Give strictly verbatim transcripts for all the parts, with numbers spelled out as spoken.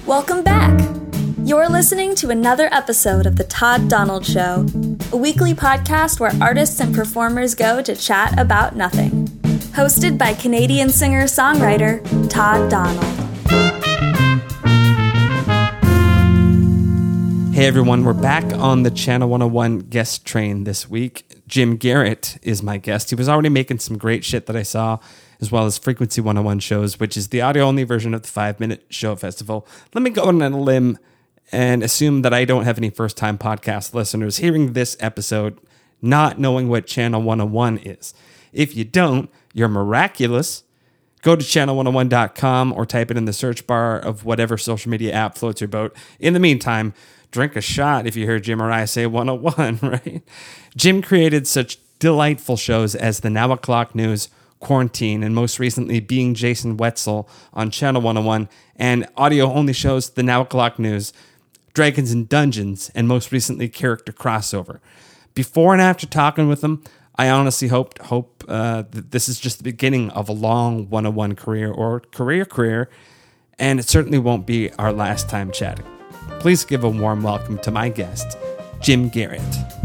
Welcome back. You're listening to another episode of The Todd Donald Show, a weekly podcast where artists and performers go to chat about nothing. Hosted by Canadian singer-songwriter Todd Donald. Hey everyone, we're back on the Channel one oh one guest train this week. Jim Garrett is my guest. He was already making some great shit that I saw, as well as Frequency one oh one shows, which is the audio-only version of the five-minute show festival. Let me go on a limb and assume that I don't have any first-time podcast listeners hearing this episode not knowing what Channel one oh one is. If you don't, you're miraculous. Go to channel one oh one dot com or type it in the search bar of whatever social media app floats your boat. In the meantime, drink a shot if you hear Jim or I say one oh one, right? Jim created such delightful shows as the Now O'Clock News, Quarantine, and most recently Being Jason Wetzel on Channel one oh one, and audio-only shows The Now O'Clock News, Dragons and Dungeons, and most recently Character Crossover. Before and after talking with him, I honestly hoped hope uh, that this is just the beginning of a long one oh one career or career career, and it certainly won't be our last time chatting. Please give a warm welcome to my guest, Jim Garrett.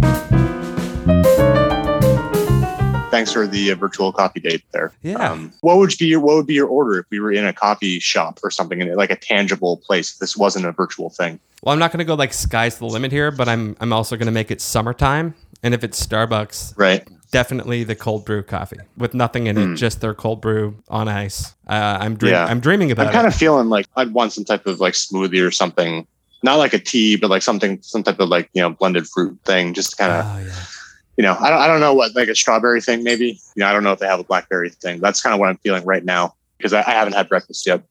Thanks for the uh, virtual coffee date there. Yeah. Um, what would be your What would be your order if we were in a coffee shop or something, in like a tangible place? If this wasn't a virtual thing. Well, I'm not going to go like sky's the limit here, but I'm I'm also going to make it summertime, and if it's Starbucks, right? Definitely the cold brew coffee with nothing in mm. it, just their cold brew on ice. Uh, I'm dream- yeah. I'm dreaming about. I'm kind it. of feeling like I'd want some type of like smoothie or something. Not like a tea, but like something, some type of like, you know, blended fruit thing. Just kind of, oh, yeah. you know, I don't, I don't know what, like a strawberry thing, maybe. You know, I don't know if they have a blackberry thing. That's kind of what I'm feeling right now because I, I haven't had breakfast yet.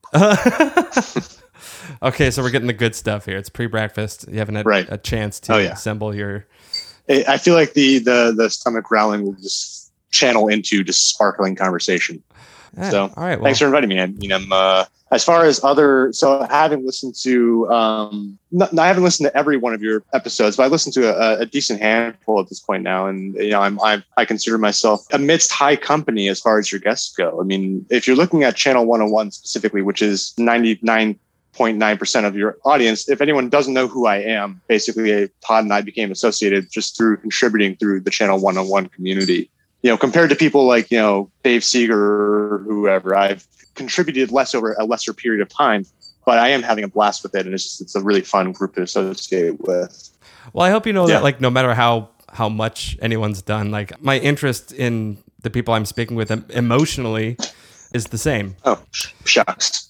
Okay, so we're getting the good stuff here. It's pre-breakfast. You haven't had right. a chance to oh, yeah. assemble your. I feel like the the the stomach growling will just channel into just sparkling conversation. Yeah, so, all right. Well, thanks for inviting me. I mean, I'm. Uh, As far as other, so I haven't listened to, um, not, I haven't listened to every one of your episodes, but I listened to a, a decent handful at this point now. And, you know, I'm, I'm, I consider myself amidst high company as far as your guests go. I mean, if you're looking at Channel one oh one specifically, which is ninety-nine point nine percent of your audience, if anyone doesn't know who I am, basically Todd and I became associated just through contributing through the Channel one oh one community. You know, compared to people like, you know, Dave Seeger or whoever, I've contributed less over a lesser period of time, but I am having a blast with it, and it's just it's a really fun group to associate with. Well, I hope you know yeah. that, like, no matter how how much anyone's done, like, my interest in the people I'm speaking with emotionally is the same. Oh, shucks.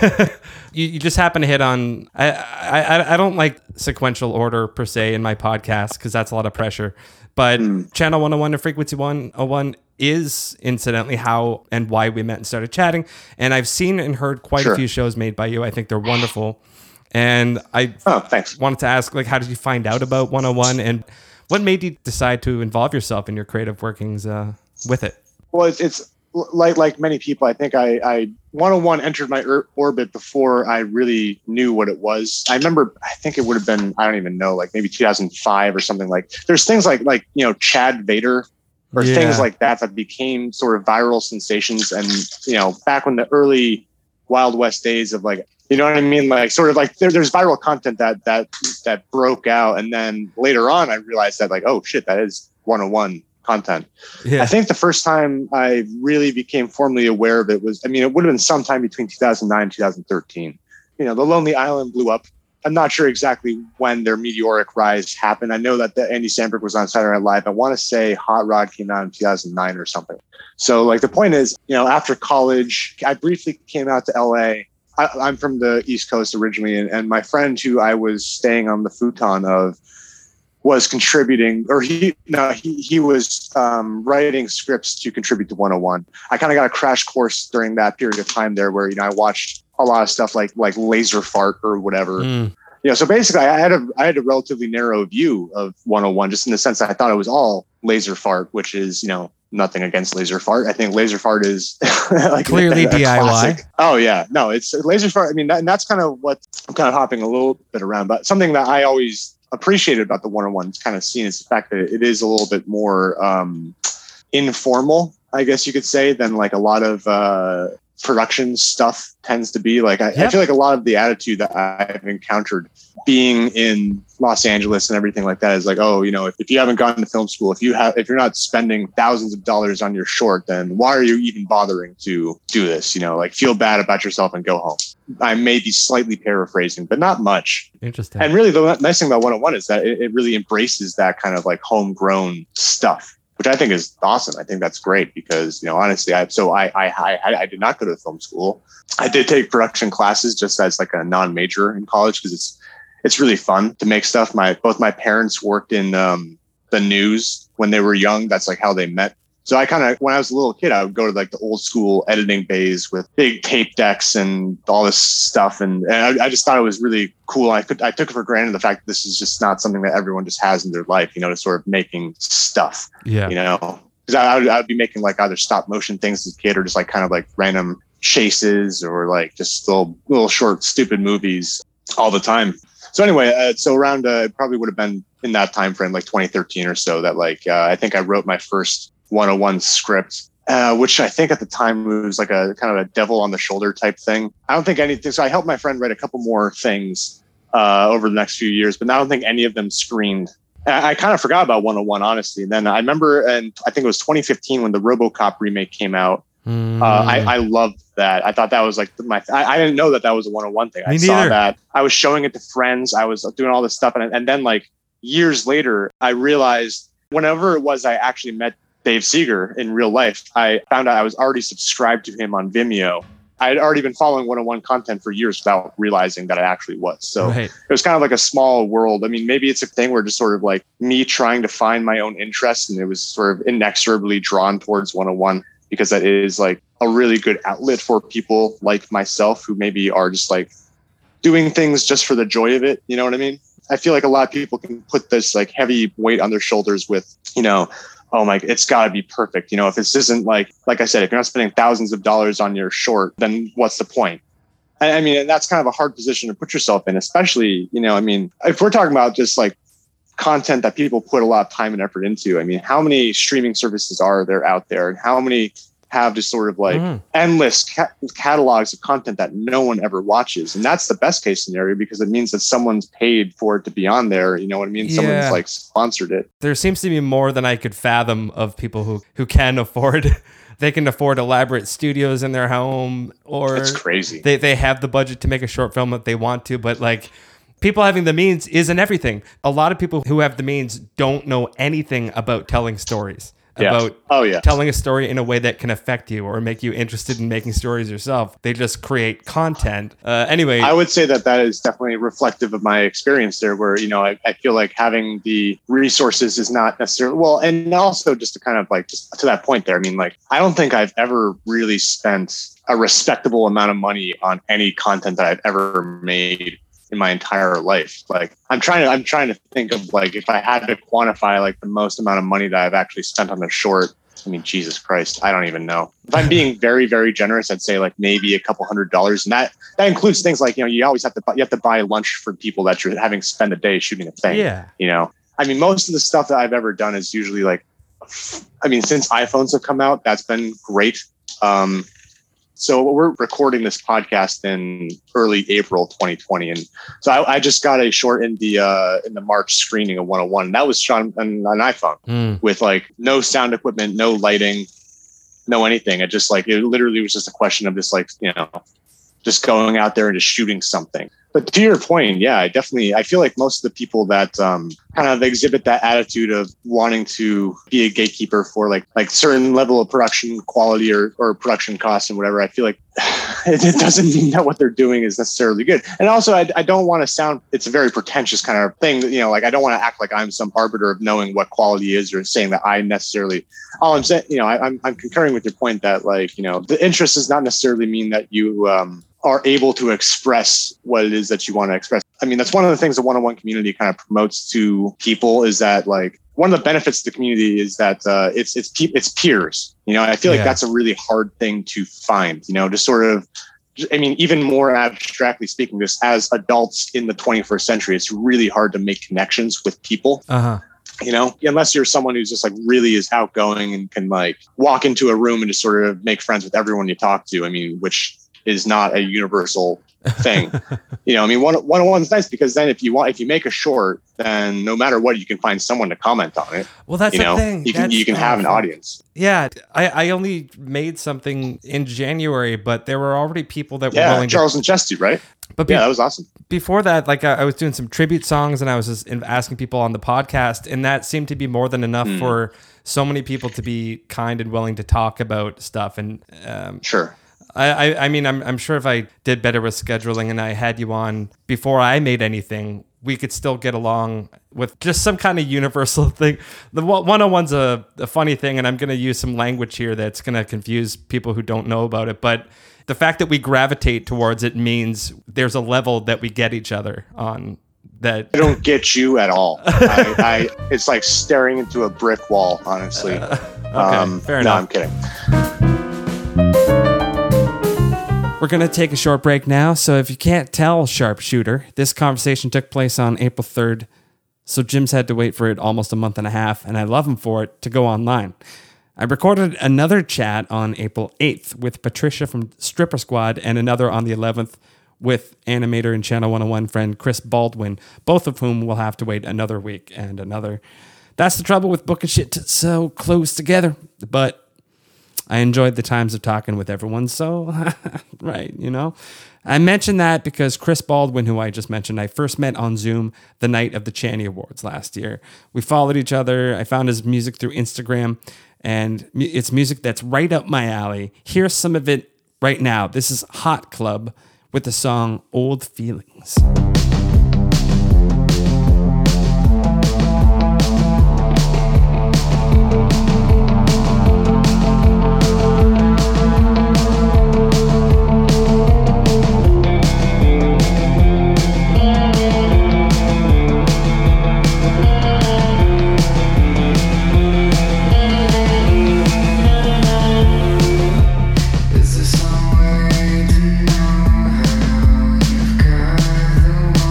you, you just happen to hit on. I, I I don't like sequential order per se in my podcast because that's a lot of pressure. But mm. Channel one oh one and Frequency one oh one is incidentally how and why we met and started chatting. And I've seen and heard quite sure. a few shows made by you. I think they're wonderful. And I oh, thanks. wanted to ask, like, how did you find out about one oh one and what made you decide to involve yourself in your creative workings uh, with it? Well, it's, it's like like many people. I think I, I one oh one entered my er- orbit before I really knew what it was. I remember, I think it would have been, I don't even know, like maybe two thousand five or something. Like there's things like, like, you know, Chad Vader or yeah. things like that that became sort of viral sensations. And, you know, back when the early Wild West days of like, you know what I mean? Like sort of like there, there's viral content that, that, that broke out. And then later on, I realized that like, oh shit, that is one oh one content. Yeah. I think the first time I really became formally aware of it was, I mean, it would have been sometime between two thousand nine and two thousand thirteen. You know, The Lonely Island blew up. I'm not sure exactly when their meteoric rise happened. I know that the Andy Samberg was on Saturday Night Live. I want to say Hot Rod came out in two thousand nine or something. So like the point is, you know, after college, I briefly came out to L A. I, I'm from the East Coast originally. And, and my friend who I was staying on the futon of was contributing, or he no he he was um, writing scripts to contribute to one oh one. I kind of got a crash course during that period of time there, where you know I watched a lot of stuff like like Laser Fart or whatever. Mm. You know, so basically, I had a I had a relatively narrow view of one oh one, just in the sense that I thought it was all Laser Fart, which is you know nothing against Laser Fart. I think Laser Fart is like clearly a, a D I Y. Classic. Oh yeah, no, it's Laser Fart. I mean, that, and that's kind of what I'm kind of hopping a little bit around, but something that I always appreciated about the one oh one kind of scene is the fact that it is a little bit more um, informal, I guess you could say, than like a lot of uh, production stuff tends to be. Like, I, Yep. I feel like a lot of the attitude that I've encountered being in Los Angeles and everything like that is like, oh, you know, if, if you haven't gone to film school, if you have, if you're not spending thousands of dollars on your short, then why are you even bothering to do this? You know, like, feel bad about yourself and go home. I may be slightly paraphrasing, but not much. Interesting. And really, the nice thing about one oh one is that it, it really embraces that kind of like homegrown stuff, which I think is awesome. I think that's great because, you know, honestly, I so I I I, I did not go to film school. I did take production classes just as like a non-major in college because it's it's really fun to make stuff. My both my parents worked in um, the news when they were young. That's like how they met. So I kind of, when I was a little kid, I would go to like the old school editing bays with big tape decks and all this stuff. And, and I, I just thought it was really cool. I could, I took it for granted the fact that this is just not something that everyone just has in their life, you know, to sort of making stuff, Yeah. you know, because I, I, would, I would be making like either stop motion things as a kid or just like kind of like random chases or like just little, little short, stupid movies all the time. So anyway, uh, so around, uh, it probably would have been in that time frame, like twenty thirteen or so, that like, uh, I think I wrote my first one oh one script, uh, which I think at the time was like a kind of a devil on the shoulder type thing. I don't think anything. So I helped my friend write a couple more things uh, over the next few years, but I don't think any of them screened. I, I kind of forgot about one oh one, honestly. And then I remember, and I think it was twenty fifteen when the RoboCop remake came out. Mm. Uh, I, I loved that. I thought that was like my, I, I didn't know that that was a one oh one thing. Me I saw neither. that. I was showing it to friends. I was doing all this stuff. And, and then like years later, I realized whenever it was I actually met Dave Seeger in real life, I found out I was already subscribed to him on Vimeo. I had already been following one oh one content for years without realizing that I actually was. So Right. it was kind of like a small world. I mean, maybe it's a thing where just sort of like me trying to find my own interest, and it was sort of inexorably drawn towards one oh one because that is like a really good outlet for people like myself who maybe are just like doing things just for the joy of it. You know what I mean? I feel like a lot of people can put this like heavy weight on their shoulders with, you know, oh my, it's got to be perfect. You know, if this isn't like, like I said, if you're not spending thousands of dollars on your short, then what's the point? I, I mean, and that's kind of a hard position to put yourself in, especially, you know, I mean, if we're talking about just like content that people put a lot of time and effort into, I mean, how many streaming services are there out there, and how many have just sort of like Mhm. endless ca- catalogs of content that no one ever watches? And that's the best case scenario because it means that someone's paid for it to be on there. You know what I mean? Yeah. Someone's like sponsored it. There seems to be more than I could fathom of people who, who can afford. They can afford elaborate studios in their home, or It's crazy. they, they have the budget to make a short film if they want to, but like people having the means isn't everything. A lot of people who have the means don't know anything about telling stories, Yeah. about Oh, yeah. telling a story in a way that can affect you or make you interested in making stories yourself. They just create content. Uh, anyway, I would say that that is definitely reflective of my experience there, where, you know, I, I feel like having the resources is not necessarily, well, and also just to kind of like, just to that point there, I mean, like, I don't think I've ever really spent a respectable amount of money on any content that I've ever made in my entire life. Like I'm trying to, I'm trying to think of like, if I had to quantify like the most amount of money that I've actually spent on a short, I mean, Jesus Christ, I don't even know. If I'm being very, very generous, I'd say like maybe a couple hundred dollars. And that, that includes things like, you know, you always have to, you have to buy lunch for people that you're having spend a day shooting a thing. yeah. You know, I mean, most of the stuff that I've ever done is usually like, I mean, since iPhones have come out, that's been great. Um, So we're recording this podcast in early April twenty twenty, and so I, I just got a short in the uh, in the March screening of one oh one. That was shot on an iPhone Mm. with like no sound equipment, no lighting, no anything. It just like it literally was just a question of just like, you know, just going out there and just shooting something. But to your point, yeah, I definitely, I feel like most of the people that um, kind of exhibit that attitude of wanting to be a gatekeeper for like like certain level of production quality or, or production costs and whatever, I feel like it, it doesn't mean that what they're doing is necessarily good. And also, I, I don't want to sound, it's a very pretentious kind of thing, you know, like I don't want to act like I'm some arbiter of knowing what quality is or saying that I necessarily, all I'm saying, you know, I, I'm, I'm concurring with your point that like, you know, the interest does not necessarily mean that you, um, are able to express what it is that you want to express. I mean, that's one of the things the one oh one community kind of promotes to people is that like one of the benefits of the community is that uh, it's it's pe- it's peers. You know, I feel like Yeah. that's a really hard thing to find. You know, just sort of, I mean, even more abstractly speaking, just as adults in the twenty-first century, it's really hard to make connections with people. Uh-huh. You know, unless you're someone who's just like really is outgoing and can like walk into a room and just sort of make friends with everyone you talk to. I mean, which is not a universal thing. You know, I mean, one one on one's nice because then if you want, if you make a short, then no matter what, you can find someone to comment on it. Well, that's you know, the thing. You can That's you can have an audience. Yeah, I, I only made something in January, but there were already people that were Yeah, willing Charles to, and Chesty, right? But be, yeah, that was awesome. Before that, like I, I was doing some tribute songs, and I was just asking people on the podcast, and that seemed to be more than enough mm. for so many people to be kind and willing to talk about stuff. And um, sure. I, I, I mean, I'm, I'm sure if I did better with scheduling and I had you on before I made anything, we could still get along with just some kind of universal thing. The one-on-one's a, a funny thing, and I'm going to use some language here that's going to confuse people who don't know about it. But the fact that we gravitate towards it means there's a level that we get each other on. That I don't get you at all. I, I it's like staring into a brick wall, honestly. Uh, okay, um, fair no, enough. I'm kidding. We're going to take a short break now, so if you can't tell, sharpshooter, this conversation took place on April third, so Jim's had to wait for it almost a month and a half, and I love him for it, to go online. I recorded another chat on April eighth with Patricia from Stripper Squad and another on the eleventh with animator and Channel one oh one friend Chris Baldwin, both of whom will have to wait another week and another. That's the trouble with booking shit so close together, but I enjoyed the times of talking with everyone, so, right, you know. I mentioned that because Chris Baldwin, who I just mentioned, I first met on Zoom the night of the Channy Awards last year. We followed each other. I found his music through Instagram, and it's music that's right up my alley. Here's some of it right now. This is Hot Club with the song Old Feelings. Is there some way to know how you've got the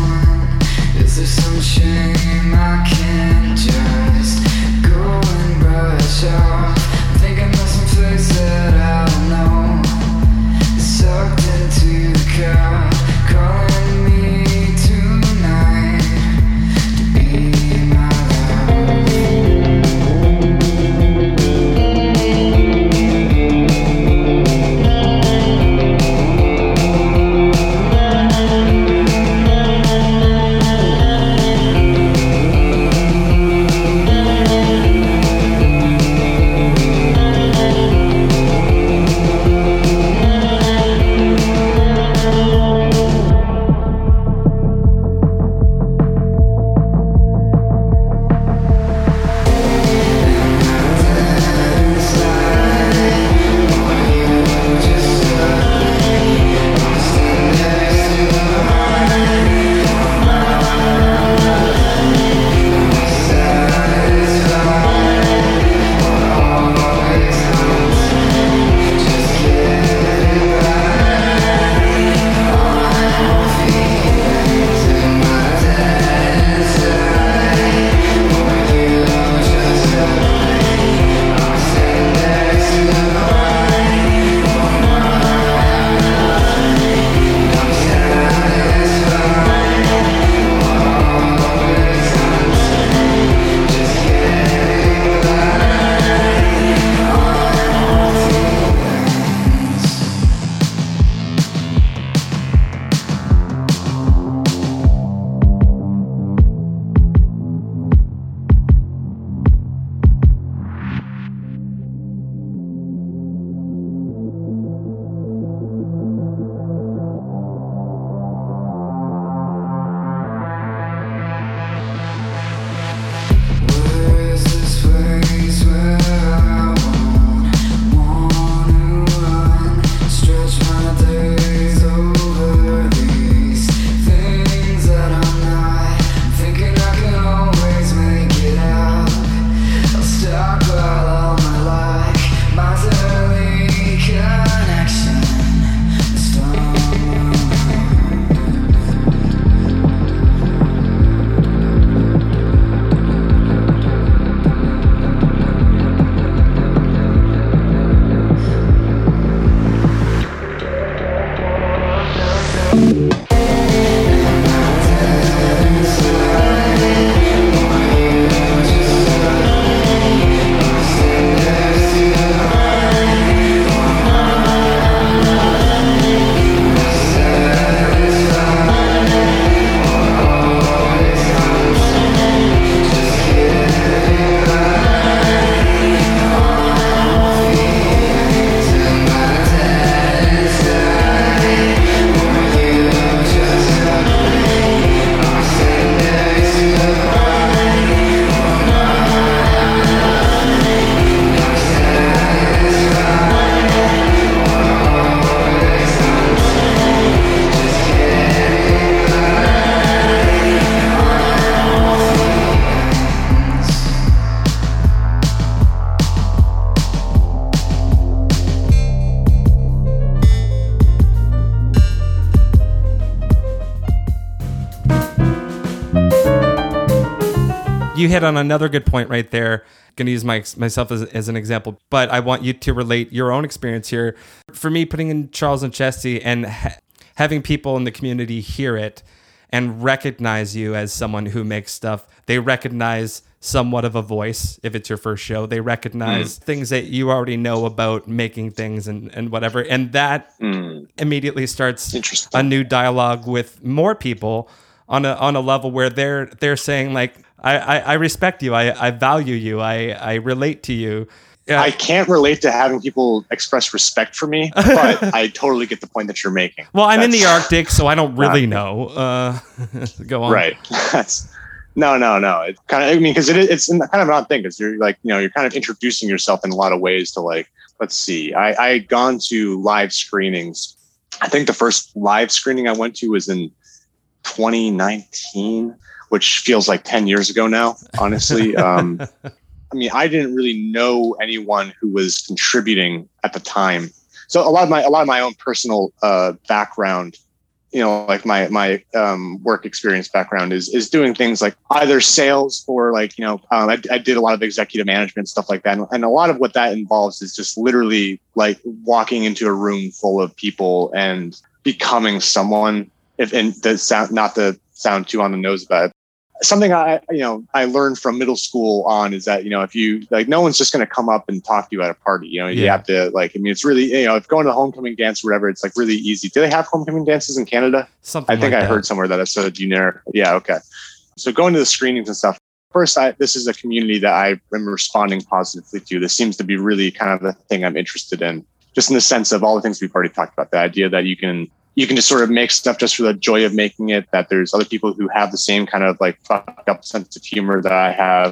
You hit on another good point right there. Going to use my, myself as, as an example, but I want you to relate your own experience here. For me, putting in Charles and Chesty and ha- having people in the community hear it and recognize you as someone who makes stuff. They recognize somewhat of a voice if it's your first show. They recognize mm. things that you already know about making things and, and whatever. And that mm. immediately starts a new dialogue with more people on a on a level where they're they're saying like, I, I, I respect you. I, I value you. I, I relate to you. Yeah. I can't relate to having people express respect for me, but I totally get the point that you're making. Well, I'm That's, in the Arctic, so I don't really know. Uh, go on. Right. That's, no, no, no. It's kind of, I mean, because it, it's kind of an odd thing because you're like, you know, you're kind of introducing yourself in a lot of ways to like, let's see. I, I had gone to live screenings. I think the first live screening I went to was in twenty nineteen, which feels like ten years ago now, honestly. Um, I mean, I didn't really know anyone who was contributing at the time. So a lot of my, a lot of my own personal uh, background, you know, like my, my um, work experience background is, is doing things like either sales or like, you know, um, I, I did a lot of executive management, stuff like that. And a lot of what that involves is just literally like walking into a room full of people and becoming someone, if, and the sound, not to sound too on the nose about it. Something I, you know, I learned from middle school on is that, you know, if you like, no one's just going to come up and talk to you at a party, you know, you yeah. have to like, I mean, it's really, you know, if going to the homecoming dance or whatever, it's like really easy. Do they have homecoming dances in Canada? Something I think like I that. heard somewhere that it's a generic. Yeah. Okay. So going to the screenings and stuff. First, I, this is a community that I am responding positively to. This seems to be really kind of the thing I'm interested in, just in the sense of all the things we've already talked about, the idea that you can, you can just sort of make stuff just for the joy of making it, that there's other people who have the same kind of like fucked up sense of humor that I have.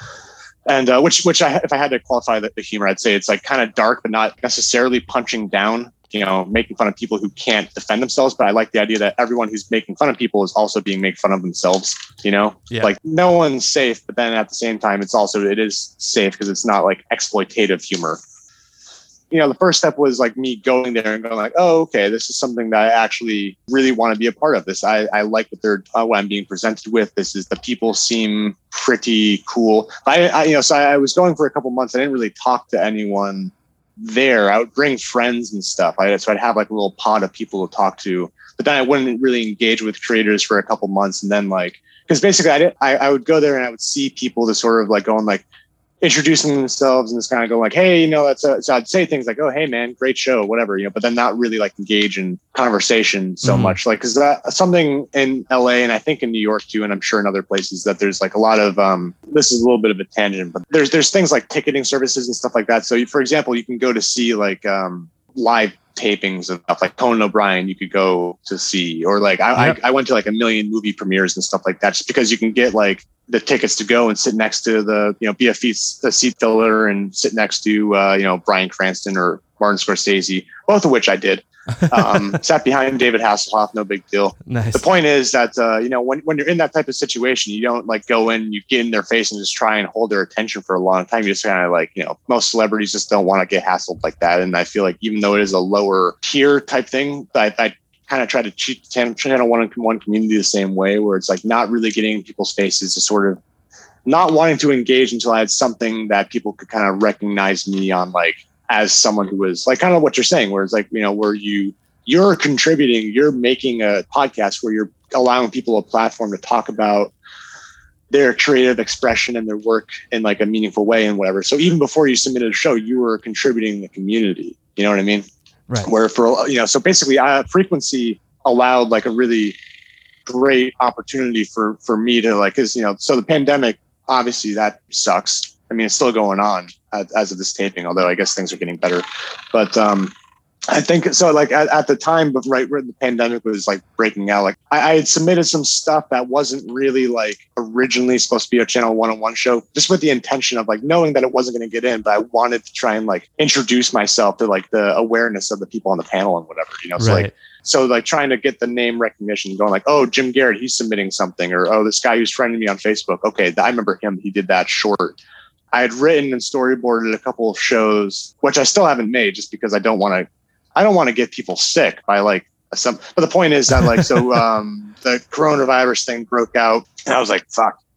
And uh, which, which I, if I had to qualify the, the humor, I'd say it's like kind of dark, but not necessarily punching down, you know, making fun of people who can't defend themselves. But I like the idea that everyone who's making fun of people is also being made fun of themselves, you know, yeah. like no one's safe, but then at the same time, it's also, it is safe because it's not like exploitative humor. You know, the first step was like me going there and going like, oh, okay, this is something that I actually really want to be a part of. This, I, I like what they're, uh, what I'm being presented with. This is, the people seem pretty cool. I, I you know, so I, I was going for a couple months. I didn't really talk to anyone there. I would bring friends and stuff. I, so I'd have like a little pod of people to talk to, but then I wouldn't really engage with creators for a couple months. And then like, because basically I did, I, I would go there and I would see people to sort of like going like, introducing themselves and just kind of go like, hey, you know, that's a, so I'd say things like, oh, hey man, great show, whatever, you know, but then not really like engage in conversation so mm-hmm. much. Like, cause that something in L A and I think in New York too, and I'm sure in other places that there's like a lot of, um, this is a little bit of a tangent, but there's, there's things like ticketing services and stuff like that. So you, for example, you can go to see like, um, live tapings of stuff like Conan O'Brien, you could go to see, or like I, yep. I, I went to like a million movie premieres and stuff like that, just because you can get like the tickets to go and sit next to the, you know, be a, feet, a seat filler and sit next to, uh, you know, Bryan Cranston or Martin Scorsese, both of which I did. Um, sat behind David Hasselhoff, no big deal. Nice. The point is that, uh, you know, when, when you're in that type of situation, you don't like go in, you get in their face and just try and hold their attention for a long time. You just kind of like, you know, most celebrities just don't want to get hassled like that. And I feel like even though it is a lower tier type thing, I, I kind of try to treat channel one and one community the same way, where it's like not really getting in people's faces, to sort of not wanting to engage until I had something that people could kind of recognize me on, like, as someone who was like kind of what you're saying, where it's like, you know, where you you're contributing, you're making a podcast where you're allowing people a platform to talk about their creative expression and their work in like a meaningful way and whatever. So even before you submitted a show, you were contributing the community. You know what I mean? Right. Where for, you know, so basically uh, Frequency allowed like a really great opportunity for, for me to like, cause you know, so the pandemic, obviously that sucks. I mean, it's still going on as of this taping, although I guess things are getting better. But um, I think so. Like at, at the time, but right where the pandemic was like breaking out, like I, I had submitted some stuff that wasn't really like originally supposed to be a Channel one-on-one show, just with the intention of like knowing that it wasn't going to get in. But I wanted to try and like introduce myself to like the awareness of the people on the panel and whatever, you know. So right. like so like trying to get the name recognition, going like, oh, Jim Garrett, he's submitting something, or oh, this guy who's friending me on Facebook. Okay, I remember him. He did that short. I had written and storyboarded a couple of shows, which I still haven't made, just because I don't want to. I don't want to get people sick by like some. But the point is that like so um, the coronavirus thing broke out, and I was like, "Fuck,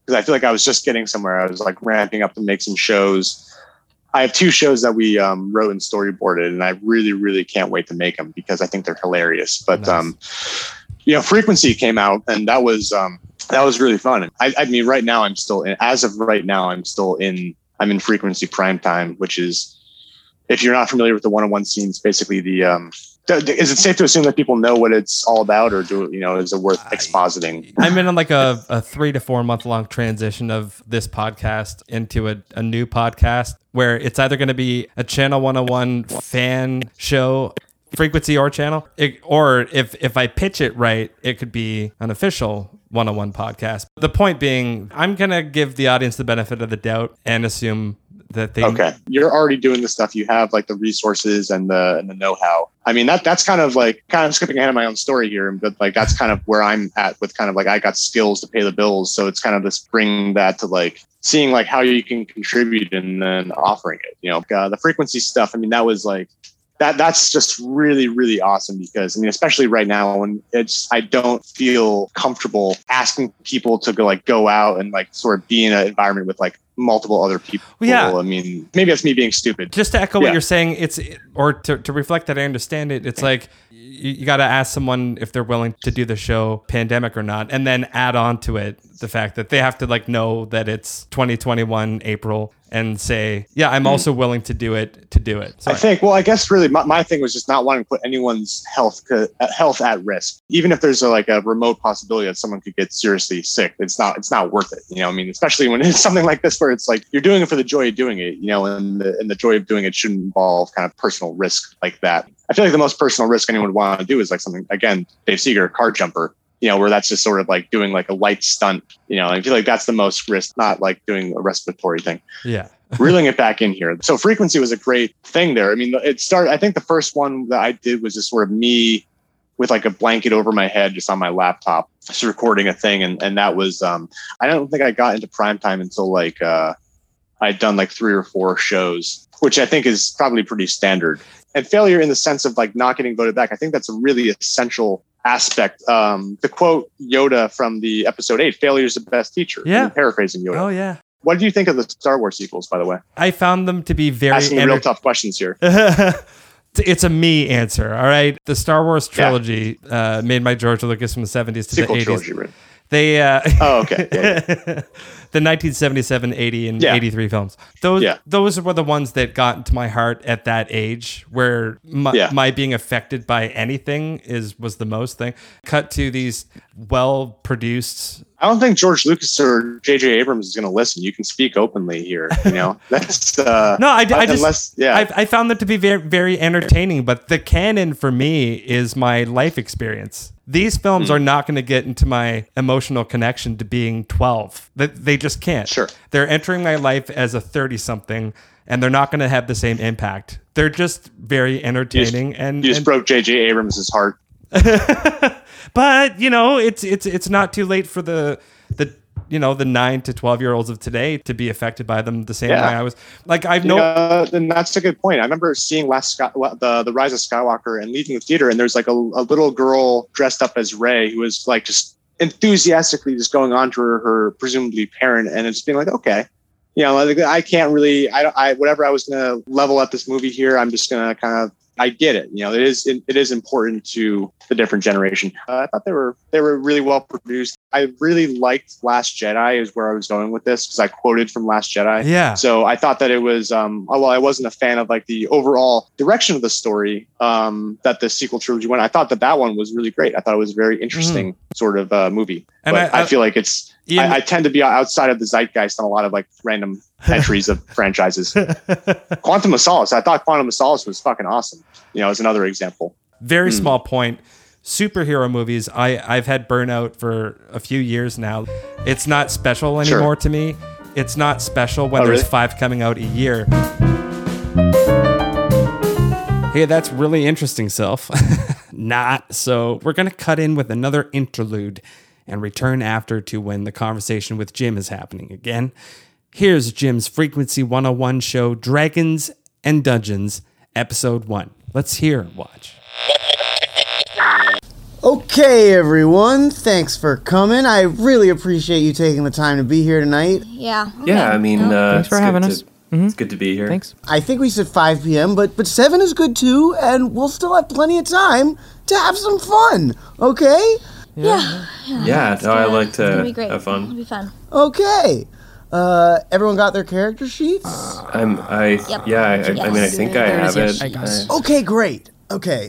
because I feel like I was just getting somewhere. I was like ramping up to make some shows. I have two shows that we um, wrote and storyboarded, and I really, really can't wait to make them because I think they're hilarious. But, nice. um, you know, Frequency came out, and that was um, that was really fun. I, I mean, right now I'm still in, as of right now, I'm still in, I'm in Frequency Primetime, which is, if you're not familiar with the one-on-one scenes, basically the, um, is it safe to assume that people know what it's all about, or do you know, is it worth expositing? I'm in like a, a three to four month long transition of this podcast into a, a new podcast where it's either going to be a Channel one oh one fan show, Frequency or channel, it, or if, if I pitch it right, it could be an official one oh one podcast. The point being, I'm going to give the audience the benefit of the doubt and assume that they okay you're already doing the stuff. You have like the resources and the and the know-how. I mean, that that's kind of like kind of skipping ahead of my own story here, but like that's kind of where I'm at with kind of like I got skills to pay the bills, so it's kind of this bringing that to like seeing like how you can contribute and then offering it, you know. Uh, the Frequency stuff, I mean, that was like that that's just really, really awesome because I mean, especially right now when it's, I don't feel comfortable asking people to go like go out and like sort of be in an environment with like multiple other people. Well, yeah. I mean, maybe that's me being stupid. Just to echo yeah. what you're saying, it's, or to, to reflect that I understand it, it's like you, you got to ask someone if they're willing to do the show pandemic or not, and then add on to it the fact that they have to like know that it's twenty twenty-one April and say, yeah, I'm also willing to do it to do it. Sorry. I think, well, I guess really my, my thing was just not wanting to put anyone's health uh, health at risk. Even if there's a, like a remote possibility that someone could get seriously sick, it's not it's not worth it. You know, I mean, especially when it's something like this where it's like you're doing it for the joy of doing it, you know, and the, and the joy of doing it shouldn't involve kind of personal risk like that. I feel like the most personal risk anyone would want to do is like something, again, Dave Seeger, car jumper, you know, where that's just sort of like doing like a light stunt, you know, I feel like that's the most risk, not like doing a respiratory thing. Yeah. Reeling it back in here. So Frequency was a great thing there. I mean, it started, I think the first one that I did was just sort of me with like a blanket over my head, just on my laptop, just recording a thing. And, and that was, um, I don't think I got into primetime until like, uh, I'd done like three or four shows, which I think is probably pretty standard. And failure in the sense of like not getting voted back, I think that's a really essential aspect. Um, the quote Yoda from the episode eight, failure is the best teacher. Yeah. I'm paraphrasing Yoda. Oh, yeah. What do you think of the Star Wars sequels, by the way? I found them to be very... Asking enter- real tough questions here. It's a me answer, all right? The Star Wars trilogy yeah. uh, made by George Lucas from the seventies to Sequel the eighties. Trilogy, right? They... Uh, oh, okay. Yeah, yeah. The nineteen seventy-seven, eighty, and yeah. eighty-three films. Those yeah. those were the ones that got into my heart at that age, where my, yeah. my being affected by anything is was the most thing. Cut to these well-produced... I don't think George Lucas or J J Abrams is going to listen. You can speak openly here, you know? That's... Uh, no, I, I just... Unless, yeah. I, I found them to be very, very entertaining, but the canon for me is my life experience. These films mm. are not going to get into my emotional connection to being twelve. They, they just can't. Sure. They're entering my life as a thirty-something, and they're not going to have the same impact. They're just very entertaining. You just, and you just and, broke J J Abrams' heart. But, you know, it's it's it's not too late for the the you know the nine to twelve year olds of today to be affected by them the same yeah. way I was. Like I've no. Uh, and that's a good point. I remember seeing Last Sky, the the Rise of Skywalker and leaving the theater, and there's like a, a little girl dressed up as Rey who was like just enthusiastically just going on to her, her presumably parent, and it's being like, okay, you know, like, I can't really, I don't, I whatever I was gonna level up this movie here, I'm just gonna kind of. I get it. You know, it is it, it is important to the different generation. Uh, I thought they were they were really well produced. I really liked Last Jedi is where I was going with this because I quoted from Last Jedi. Yeah. So I thought that it was um well, I wasn't a fan of like the overall direction of the story um that the sequel trilogy went. I thought that that one was really great. I thought it was a very interesting mm. sort of uh, movie. And but I, I, I feel like it's Ian, I, I tend to be outside of the zeitgeist on a lot of like random entries of franchises. Quantum of Solace. I thought Quantum of Solace was fucking awesome. You know, as another example. Very mm. small point. Superhero movies, I, I've had burnout for a few years now. It's not special anymore sure. to me. It's not special when oh, there's really? five coming out a year. Hey, that's really interesting, Self. Not. So we're going to cut in with another interlude and return after to when the conversation with Jim is happening again. Here's Jim's Frequency one oh one show, Dragons and Dungeons, Episode one. Let's hear and watch. Okay, everyone, thanks for coming. I really appreciate you taking the time to be here tonight. Yeah. Okay. Yeah, I mean, uh, Thanks for it's having good us. To, Mm-hmm. It's good to be here. Thanks. I think we said five p.m., but but seven is good too, and we'll still have plenty of time to have some fun, okay? Yeah. Yeah, no, I like It's gonna be to great. have It'll fun. be fun. Okay. Uh, everyone got their character sheets? I'm, I, Yep. yeah, I, I mean, I Yes. think I There it have is, yes. it. I got it. I- Okay, great. Okay.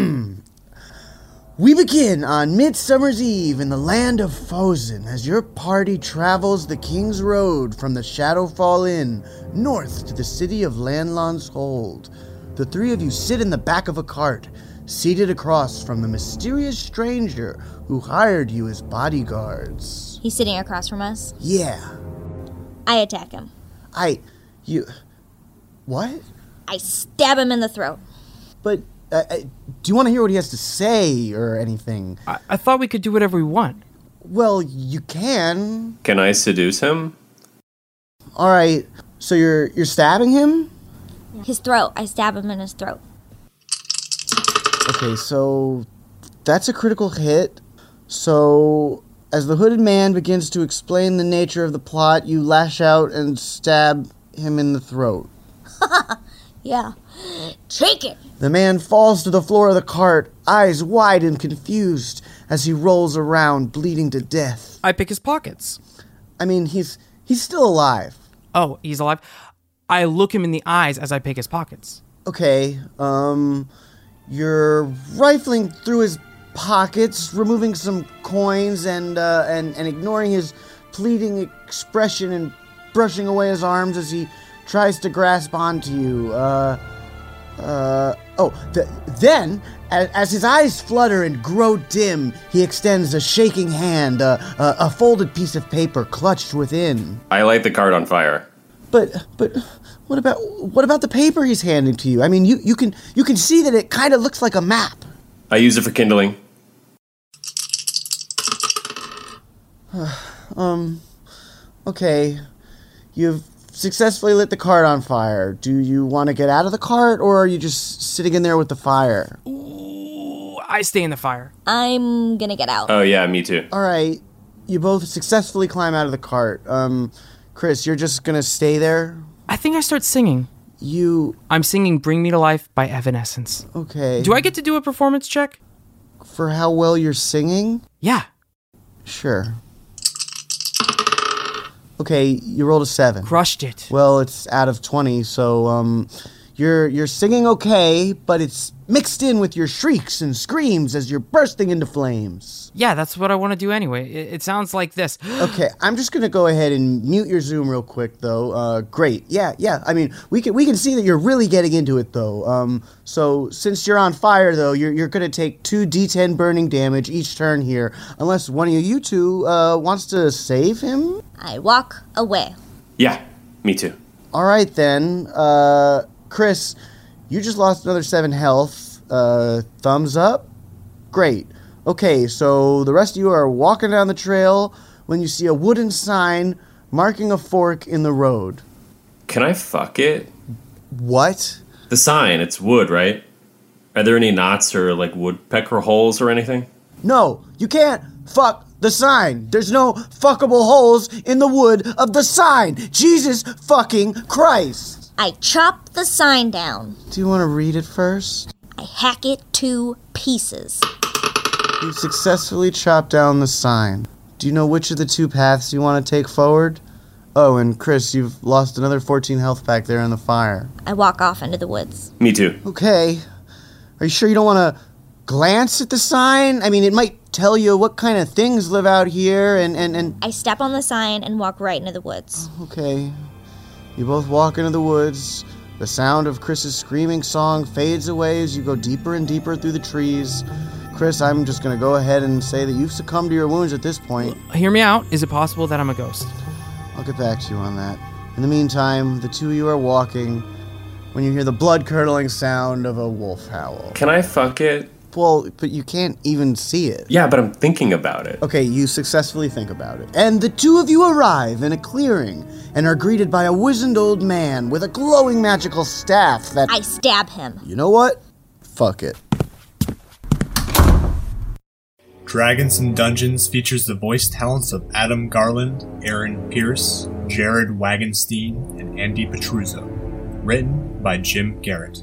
We begin on Midsummer's Eve in the land of Fosen as your party travels the King's Road from the Shadowfall Inn north to the city of Landlon's Hold. The three of you sit in the back of a cart, seated across from the mysterious stranger who hired you as bodyguards. He's sitting across from us. Yeah, I attack him. I... you... What? I stab him in the throat. But, uh, uh, do you want to hear what he has to say or anything? I, I thought we could do whatever we want. Well, you can. Can I seduce him? All right, so you're you're stabbing him? His throat. I stab him in his throat. Okay, so that's a critical hit. So as the hooded man begins to explain the nature of the plot, you lash out and stab him in the throat. Yeah. Take it. The man falls to the floor of the cart, eyes wide and confused, as he rolls around, bleeding to death. I pick his pockets. I mean, he's he's still alive. Oh, he's alive. I look him in the eyes as I pick his pockets. Okay, um, you're rifling through his pockets, removing some coins and, uh, and, and ignoring his pleading expression and brushing away his arms as he tries to grasp onto you. Uh, uh, oh, th- then, as, as his eyes flutter and grow dim, he extends a shaking hand, uh, uh, a folded piece of paper clutched within. I light the card on fire. But, but, what about, what about the paper he's handing to you? I mean, you, you can, you can see that it kind of looks like a map. I use it for kindling. um, okay, you've successfully lit the cart on fire. Do you want to get out of the cart, or are you just sitting in there with the fire? Ooh, I stay in the fire. I'm gonna get out. Oh, yeah, me too. All right, you both successfully climb out of the cart. Um, Chris, you're just gonna stay there? I think I start singing. You, I'm singing Bring Me to Life by Evanescence. okay. Do I get to do a performance check? For how well you're singing? Yeah. Sure. Okay, you rolled a seven. Crushed it. Well, it's out of twenty, so um, you're you're singing okay, but it's mixed in with your shrieks and screams as you're bursting into flames. Yeah, that's what I want to do anyway. It, it sounds like this. Okay, I'm just gonna go ahead and mute your Zoom real quick, though. Uh, great, yeah, yeah. I mean, we can we can see that you're really getting into it, though. Um, so since you're on fire, though, you're you're gonna take two D ten burning damage each turn here, unless one of you two uh wants to save him. I walk away. Yeah, me too. All right then, uh, Chris, you just lost another seven health. Uh, thumbs up. Great. Okay, so the rest of you are walking down the trail when you see a wooden sign marking a fork in the road. Can I fuck it? What? The sign, it's wood, right? Are there any knots or, like, woodpecker holes or anything? No, you can't fuck the sign. There's no fuckable holes in the wood of the sign. Jesus fucking Christ. I chop the sign down. Do you want to read it first? I hack it to pieces. You successfully chopped down the sign. Do you know which of the two paths you want to take forward? Oh, and Chris, you've lost another fourteen health back there in the fire. I walk off into the woods. Me too. Okay. Are you sure you don't want to glance at the sign? I mean, it might tell you what kind of things live out here and, and, and... I step on the sign and walk right into the woods. Okay. You both walk into the woods. The sound of Chris's screaming song fades away as you go deeper and deeper through the trees. Chris, I'm just going to go ahead and say that you've succumbed to your wounds at this point. Hear me out. Is it possible that I'm a ghost? I'll get back to you on that. In the meantime, the two of you are walking when you hear the blood-curdling sound of a wolf howl. Can I fuck it? Well, but you can't even see it. Yeah, but I'm thinking about it. Okay, you successfully think about it. And the two of you arrive in a clearing and are greeted by a wizened old man with a glowing magical staff that... I stab him. You know what? Fuck it. Dragons and Dungeons features the voice talents of Adam Garland, Aaron Pierce, Jared Wagenstein, and Andy Petruzzo. Written by Jim Garrett.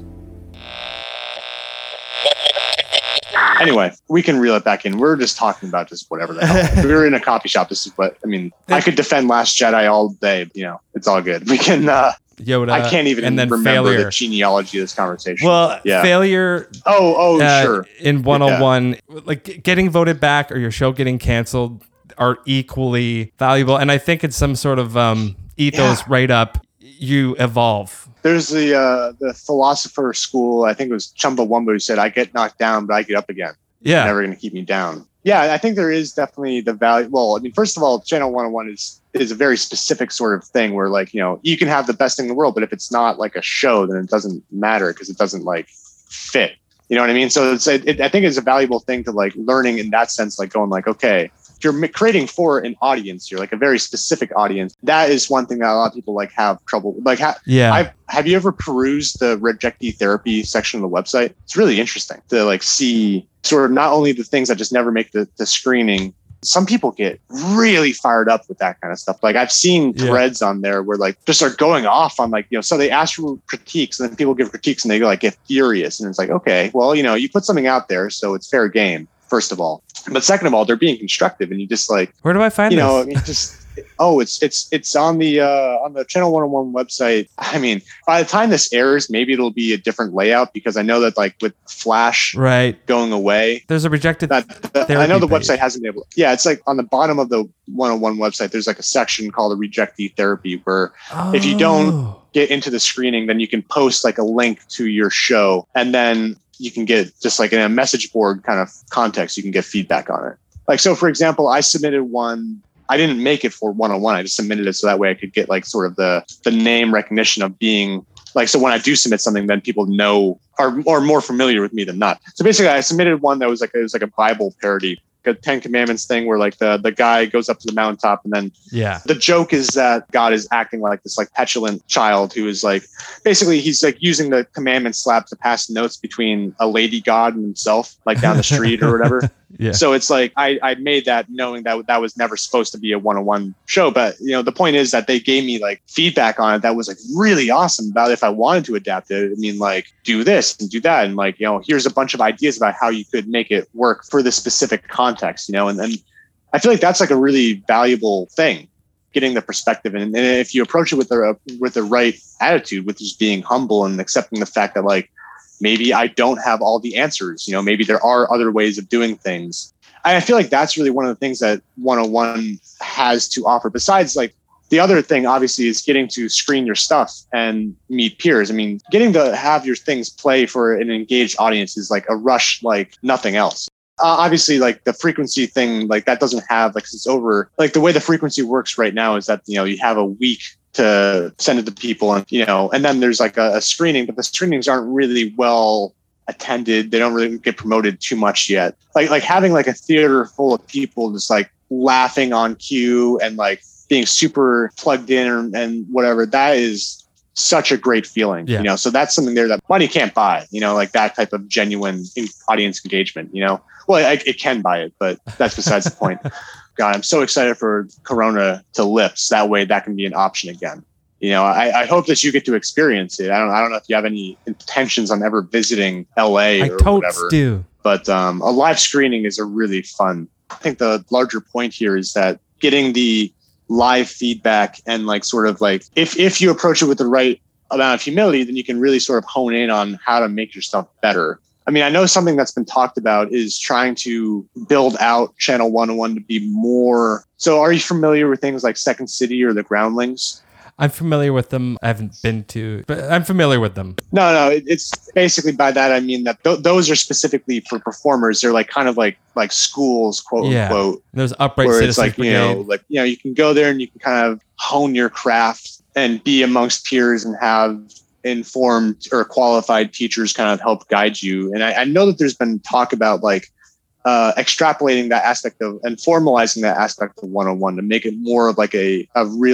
Anyway, we can reel it back in. We're just talking about just whatever the hell. If we were in a coffee shop. This is what, I mean, I could defend Last Jedi all day. You know, it's all good. We can, uh, Yoda. I can't even and then remember failure. the genealogy of this conversation. Well, yeah. failure. Oh, oh, uh, sure. In one oh one, yeah. like getting voted back or your show getting canceled are equally valuable. And I think it's some sort of um, ethos yeah. right up. You evolve. There's the uh, the philosopher school. I think it was Chumbawamba who said, "I get knocked down, but I get up again. Yeah, You're never going to keep me down." Yeah, I think there is definitely the value. Well, I mean, first of all, Channel one oh one is is a very specific sort of thing where, like, you know, you can have the best thing in the world, but if it's not like a show, then it doesn't matter because it doesn't like fit. You know what I mean? So it's it, I think it's a valuable thing to like learning in that sense, like going like, okay, you're creating for an audience here, like a very specific audience. That is one thing that a lot of people like have trouble. Like, ha- yeah, I've, have you ever perused the rejectee therapy section of the website? It's really interesting to like see sort of not only the things that just never make the, the screening. Some people get really fired up with that kind of stuff. Like I've seen threads yeah. on there where like just are going off on like, you know, so they ask for critiques and then people give critiques and they go like get furious. And it's like, okay, well, you know, you put something out there, so it's fair game. First of all, but second of all, they're being constructive, and you just like, where do I find you this? know, I mean, just oh, it's it's it's on the uh, on the Channel one oh one website. I mean, by the time this airs, maybe it'll be a different layout because I know that like with Flash right going away, there's a rejected. That, the, I know the page. website hasn't been able. Yeah, it's like on the bottom of the one oh one website. There's like a section called the rejectee therapy where oh. if you don't get into the screening, then you can post like a link to your show, and then you can get just like in a message board kind of context, you can get feedback on it. Like, so for example, I submitted one, I didn't make it for one oh one. I just submitted it so that way I could get like sort of the, the name recognition of being like, so when I do submit something, then people know are, are more familiar with me than not. So basically I submitted one that was like, it was like a Bible parody, a Ten Commandments thing where like the, the guy goes up to the mountaintop and then yeah, the joke is that God is acting like this like petulant child who is like, basically he's like using the commandment slab to pass notes between a lady God and himself, like down the street or whatever. Yeah. So it's like, I, I made that knowing that that was never supposed to be a one oh one show. But, you know, the point is that they gave me like feedback on it that was like really awesome about if I wanted to adapt it. I mean, like do this and do that. And like, you know, here's a bunch of ideas about how you could make it work for the specific context, you know, and then I feel like that's like a really valuable thing, getting the perspective. And, and if you approach it with the, with the right attitude, with just being humble and accepting the fact that like, maybe I don't have all the answers. You know, maybe there are other ways of doing things. I feel like that's really one of the things that one oh one has to offer. Besides, like the other thing, obviously, is getting to screen your stuff and meet peers. I mean, getting to have your things play for an engaged audience is like a rush like nothing else. Uh, obviously, like the frequency thing, like that doesn't have, like it's over. Like the way the frequency works right now is that, you know, you have a week to send it to people and, you know, and then there's like a, a screening, but the screenings aren't really well attended. They don't really get promoted too much yet. Like, like having like a theater full of people just like laughing on cue and like being super plugged in and, and whatever, that is such a great feeling, yeah. you know? So that's something there that money can't buy, you know, like that type of genuine audience engagement, you know, well, I, it can buy it, but that's besides the point. God, I'm so excited for Corona to lift. So that way that can be an option again. You know, I, I hope that you get to experience it. I don't I don't know if you have any intentions on ever visiting L A I or totes whatever. do. But um, a live screening is a really fun. I think the larger point here is that getting the live feedback and like sort of like if, if you approach it with the right amount of humility, then you can really sort of hone in on how to make your stuff better. I mean, I know something that's been talked about is trying to build out Channel one oh one to be more. So are you familiar with things like Second City or the Groundlings? I'm familiar with them. I haven't been to, but I'm familiar with them. No, no. It's basically by that, I mean that th- those are specifically for performers. They're like kind of like like schools, quote yeah. unquote. Those upright where citizens it's like, brigade. you know, like, you know, you can go there and you can kind of hone your craft and be amongst peers and have informed or qualified teachers kind of help guide you. And I, I know that there's been talk about like uh, extrapolating that aspect of and formalizing that aspect of one oh one to make it more of like a, a real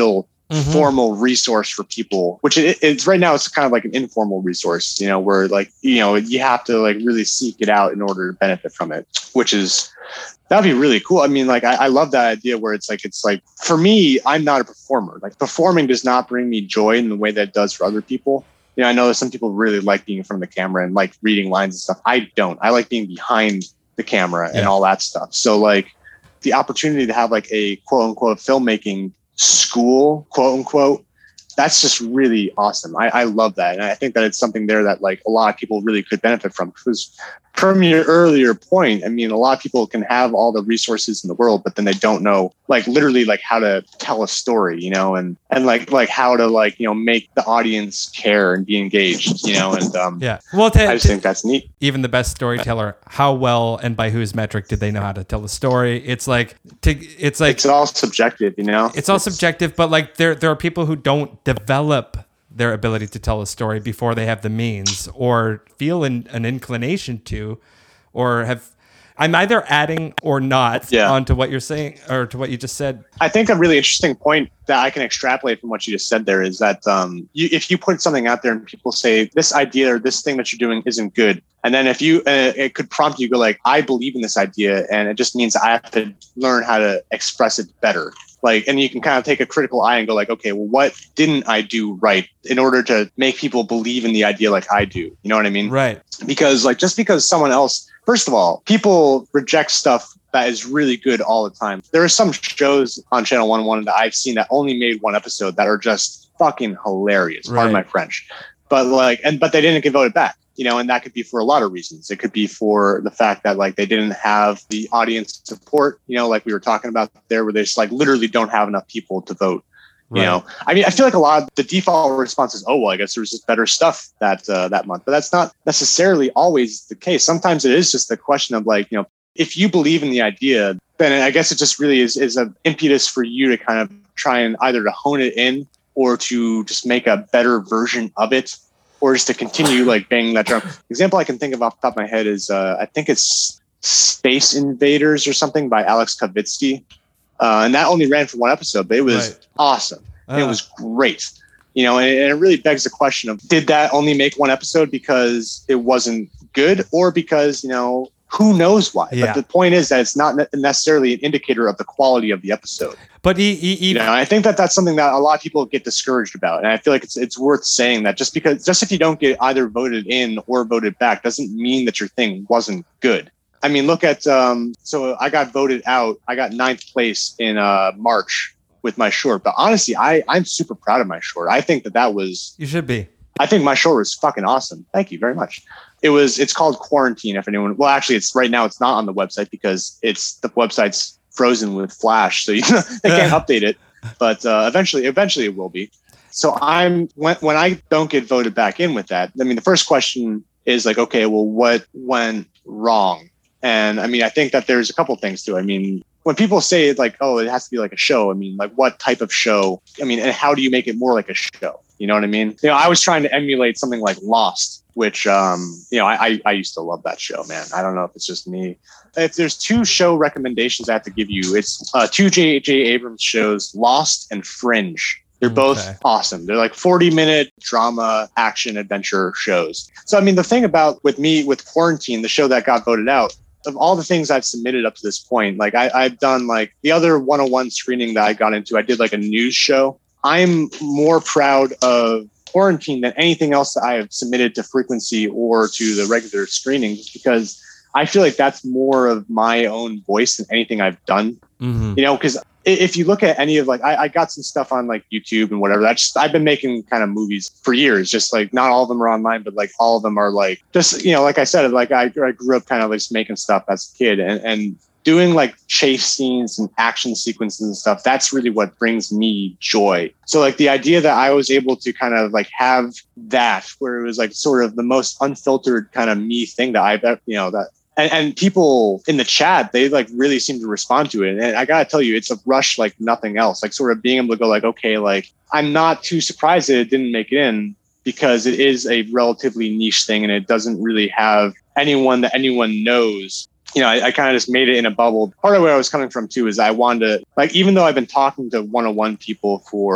mm-hmm. formal resource for people, which it, it's right now, it's kind of like an informal resource, you know, where like, you know, you have to like really seek it out in order to benefit from it, which is, that'd be really cool. I mean, like, I, I love that idea where it's like, it's like, for me, I'm not a performer. Like performing does not bring me joy in the way that it does for other people. You know, I know that some people really like being in front of the camera and like reading lines and stuff. I don't. I like being behind the camera yeah. and all that stuff. So like the opportunity to have like a quote unquote filmmaking school, quote unquote, that's just really awesome. I, I love that. And I think that it's something there that like a lot of people really could benefit from. Because from your earlier point, I mean, a lot of people can have all the resources in the world, but then they don't know like literally like how to tell a story, you know, and, and like, like how to like, you know, make the audience care and be engaged, you know, and um, yeah, well, to, I just to, think that's neat. Even the best storyteller, how well and by whose metric did they know how to tell a story? It's like, to, it's like, it's all subjective, you know, it's all it's, subjective, but like there, there are people who don't develop their ability to tell a story before they have the means or feel an, an inclination to, or have, I'm either adding or not yeah. onto what you're saying or to what you just said. I think a really interesting point that I can extrapolate from what you just said there is that um, you, if you put something out there and people say this idea or this thing that you're doing isn't good, and then if you, uh, it could prompt you to go like, I believe in this idea, and it just means I have to learn how to express it better. Like, and you can kind of take a critical eye and go like, okay, well, what didn't I do right in order to make people believe in the idea like I do? You know what I mean? Right. Because like, just because someone else, first of all, people reject stuff that is really good all the time. There are some shows on Channel one oh one that I've seen that only made one episode that are just fucking hilarious. Right. Pardon my French. But like, and, but they didn't get voted back. You know, and that could be for a lot of reasons. It could be for the fact that like they didn't have the audience support, you know, like we were talking about there, where they just like literally don't have enough people to vote. You right. know, I mean, I feel like a lot of the default response is, oh, well, I guess there was just better stuff that uh, that month. But that's not necessarily always the case. Sometimes it is just the question of like, you know, if you believe in the idea, then I guess it just really is, is an impetus for you to kind of try and either to hone it in or to just make a better version of it. Or just to continue like banging that drum. Example I can think of off the top of my head is uh, I think it's Space Invaders or something by Alex Kavitsky. Uh, and that only ran for one episode, but it was right. awesome. Uh. It was great. You know, and, and it really begs the question of, did that only make one episode because it wasn't good, or because, you know, who knows why? Yeah. But the point is that it's not necessarily an indicator of the quality of the episode. But he, he, he you know, I think that that's something that a lot of people get discouraged about. And I feel like it's it's worth saying that just because, just if you don't get either voted in or voted back, doesn't mean that your thing wasn't good. I mean, look at, um, so I got voted out. I got ninth place in uh, March with my short. But honestly, I, I'm super proud of my short. I think that that was... You should be. I think my short was fucking awesome. Thank you very much. It was, it's called Quarantine. If anyone, well, actually it's right now, it's not on the website because it's, the website's frozen with Flash. So you know, they can't update it, but uh, eventually, eventually it will be. So I'm, when, when I don't get voted back in with that, I mean, the first question is like, okay, well, what went wrong? And I mean, I think that there's a couple things too. I mean, when people say like, oh, it has to be like a show, I mean, like what type of show? I mean, and how do you make it more like a show? You know what I mean? You know, I was trying to emulate something like Lost, which, um, you know, I, I used to love that show, man. I don't know if it's just me. If there's two show recommendations I have to give you, it's uh, two J J Abrams shows, Lost and Fringe. They're both okay. awesome. They're like forty minute drama, action, adventure shows. So, I mean, the thing about with me, with Quarantine, the show that got voted out, of all the things I've submitted up to this point, like I, I've done like the other one oh one screening that I got into, I did like a news show. I'm more proud of Quarantine than anything else that I have submitted to Frequency or to the regular screening, just because I feel like that's more of my own voice than anything I've done. Mm-hmm. You know, because if you look at any of like, I, I got some stuff on like YouTube and whatever. That's just, I've been making kind of movies for years. Just like not all of them are online, but like all of them are like just, you know, like I said, like I, I grew up kind of like just making stuff as a kid and, and doing like chase scenes and action sequences and stuff. That's really what brings me joy. So like the idea that I was able to kind of like have that where it was like sort of the most unfiltered kind of me thing that I've, you know, that. And, and people in the chat, they like really seem to respond to it. And I gotta tell you, it's a rush like nothing else. Like sort of being able to go like, okay, like I'm not too surprised that it didn't make it in because it is a relatively niche thing and it doesn't really have anyone that anyone knows. You know, I, I kind of just made it in a bubble. Part of where I was coming from too is I wanted to, like, even though I've been talking to one oh one people for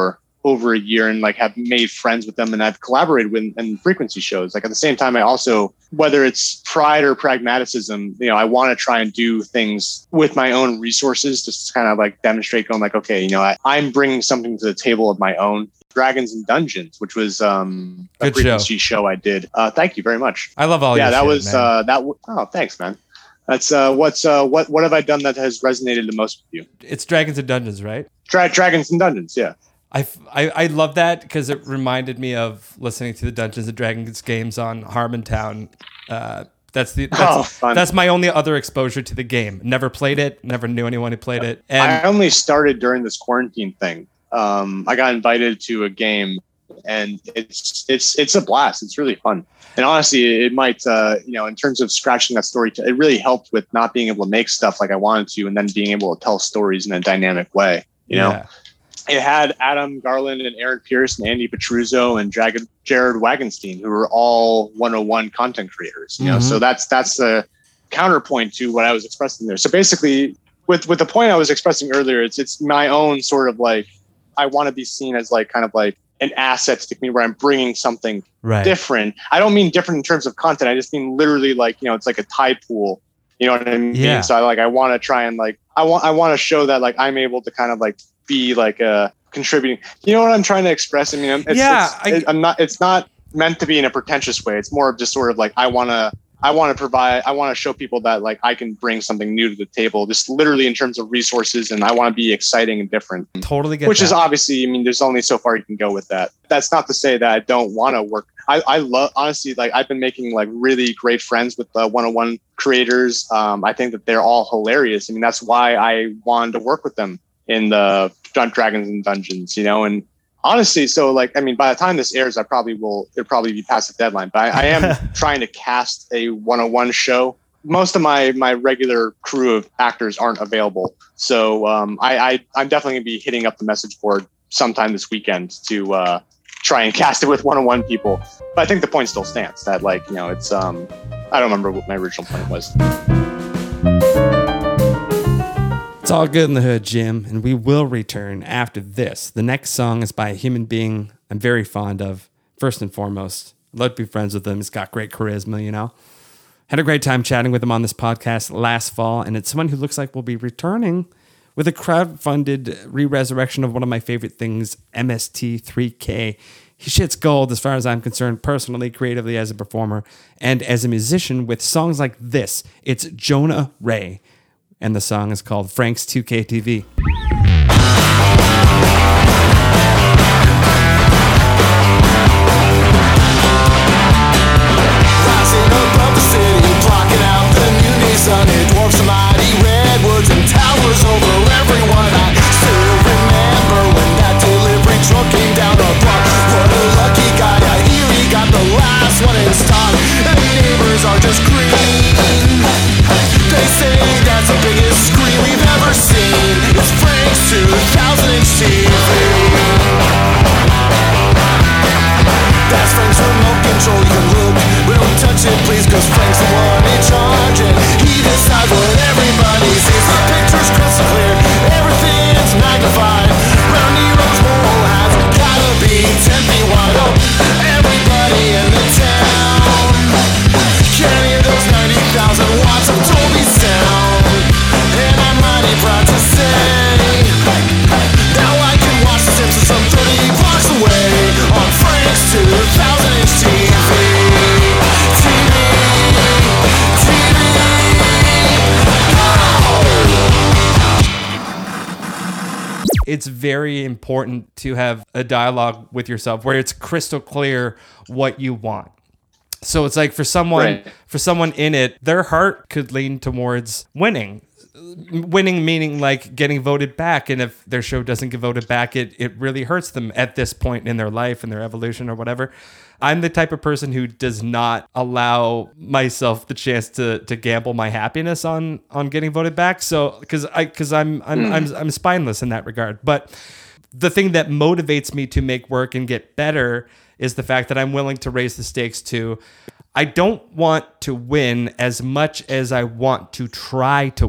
over a year and like have made friends with them, and I've collaborated with in frequency shows. Like at the same time, I also, whether it's pride or pragmatism, you know, I want to try and do things with my own resources, just to kind of like demonstrate going like, okay, you know, I, I'm bringing something to the table of my own. Dragons and Dungeons, which was um, a Good frequency show. show I did. Uh, thank you very much. I love all yeah, your that shit, was man. uh, that. W- oh, thanks, man. That's uh, what's uh, what what have I done that has resonated the most with you? It's Dragons and Dungeons, right? Dra- Dragons and Dungeons, yeah. I, I, I love that because it reminded me of listening to the Dungeons and Dragons games on Harmontown. Uh, that's the that's, Oh, fun. that's my only other exposure to the game. Never played it. Never knew anyone who played it. And I only started during this quarantine thing. Um, I got invited to a game, and it's it's it's a blast. It's really fun. And honestly, it might, uh, you know, in terms of scratching that story, it really helped with not being able to make stuff like I wanted to, and then being able to tell stories in a dynamic way. You know, yeah. it had Adam Garland and Aaron Pierce and Andy Petruzzo and Jag- Jared Wagenstein, who were all one oh one content creators. You know, Mhm. so that's that's the counterpoint to what I was expressing there. So basically, with with the point I was expressing earlier, it's it's my own sort of like, I want to be seen as like kind of like an asset to the community where I'm bringing something Right. different. I don't mean different in terms of content. I just mean literally like, you know, it's like a tide pool. You know what I mean? Yeah. So I like I want to try and like I want I want to show that like I'm able to kind of like be like a contributing. You know what I'm trying to express? I mean, I'm, it's, Yeah, it's, I- it, I'm not. It's not meant to be in a pretentious way. It's more of just sort of like I want to. I want to provide. I want to show people that like I can bring something new to the table, just literally in terms of resources, and I want to be exciting and different. Totally get Which that. is obviously, I mean, there's only so far you can go with that. That's not to say that I don't want to work. I, I love, honestly, like I've been making like really great friends with the one oh one creators. Um, I think that they're all hilarious. I mean, that's why I wanted to work with them in the Dun- Dragons and Dungeons, you know, and honestly, so like, I mean, by the time this airs, I probably will, it'll probably be past the deadline, but I, I am trying to cast a one oh one show. Most of my, my regular crew of actors aren't available. So um, I, I, I'm definitely gonna be hitting up the message board sometime this weekend to uh, try and cast it with one oh one people. But I think the point still stands that like, you know, it's, um, I don't remember what my original point was. It's all good in the hood, Jim, and we will return after this. The next song is by a human being I'm very fond of, first and foremost. I'd love to be friends with him. He's got great charisma, you know. Had a great time chatting with him on this podcast last fall, and it's someone who looks like will be returning with a crowd-funded re-resurrection of one of my favorite things, M S T three K. He shits gold as far as I'm concerned, personally, creatively as a performer, and as a musician with songs like this. It's Jonah Ray. And the song is called Frank's two K T V. Rising above the city, blocking out the noonday sun. It dwarfs the mighty redwoods and towers over everyone. I still remember when that delivery truck came down the block. What a lucky guy, I hear he got the last one in stock. And the neighbors are just green. They say that's the biggest screen we've ever seen. It's Frank's two thousand inch T V. That's Frank's remote control, you can look, but don't touch it please, cause Frank's the one in charge, and he decides what everybody sees. The picture's crystal clear, everything's magnified. Round Nero's mole has gotta be ten feet wide. Oh, everybody in the town can hear those ninety thousand watts of Dolby sound. And I'm mighty proud to say, now I can watch The Simpsons some thirty blocks away on Frank's two thousand inch T V. T V, T V. Oh! It's very important to have a dialogue with yourself where it's crystal clear what you want. So it's like for someone, Right. for someone in it, their heart could lean towards winning. Winning meaning like getting voted back. And if their show doesn't get voted back, it, it really hurts them at this point in their life and their evolution or whatever. I'm the type of person who does not allow myself the chance to to gamble my happiness on on getting voted back. So because I because I'm I'm, Mm. I'm I'm spineless in that regard. But the thing that motivates me to make work and get better is the fact that I'm willing to raise the stakes to, I don't want to win as much as I want to try to win.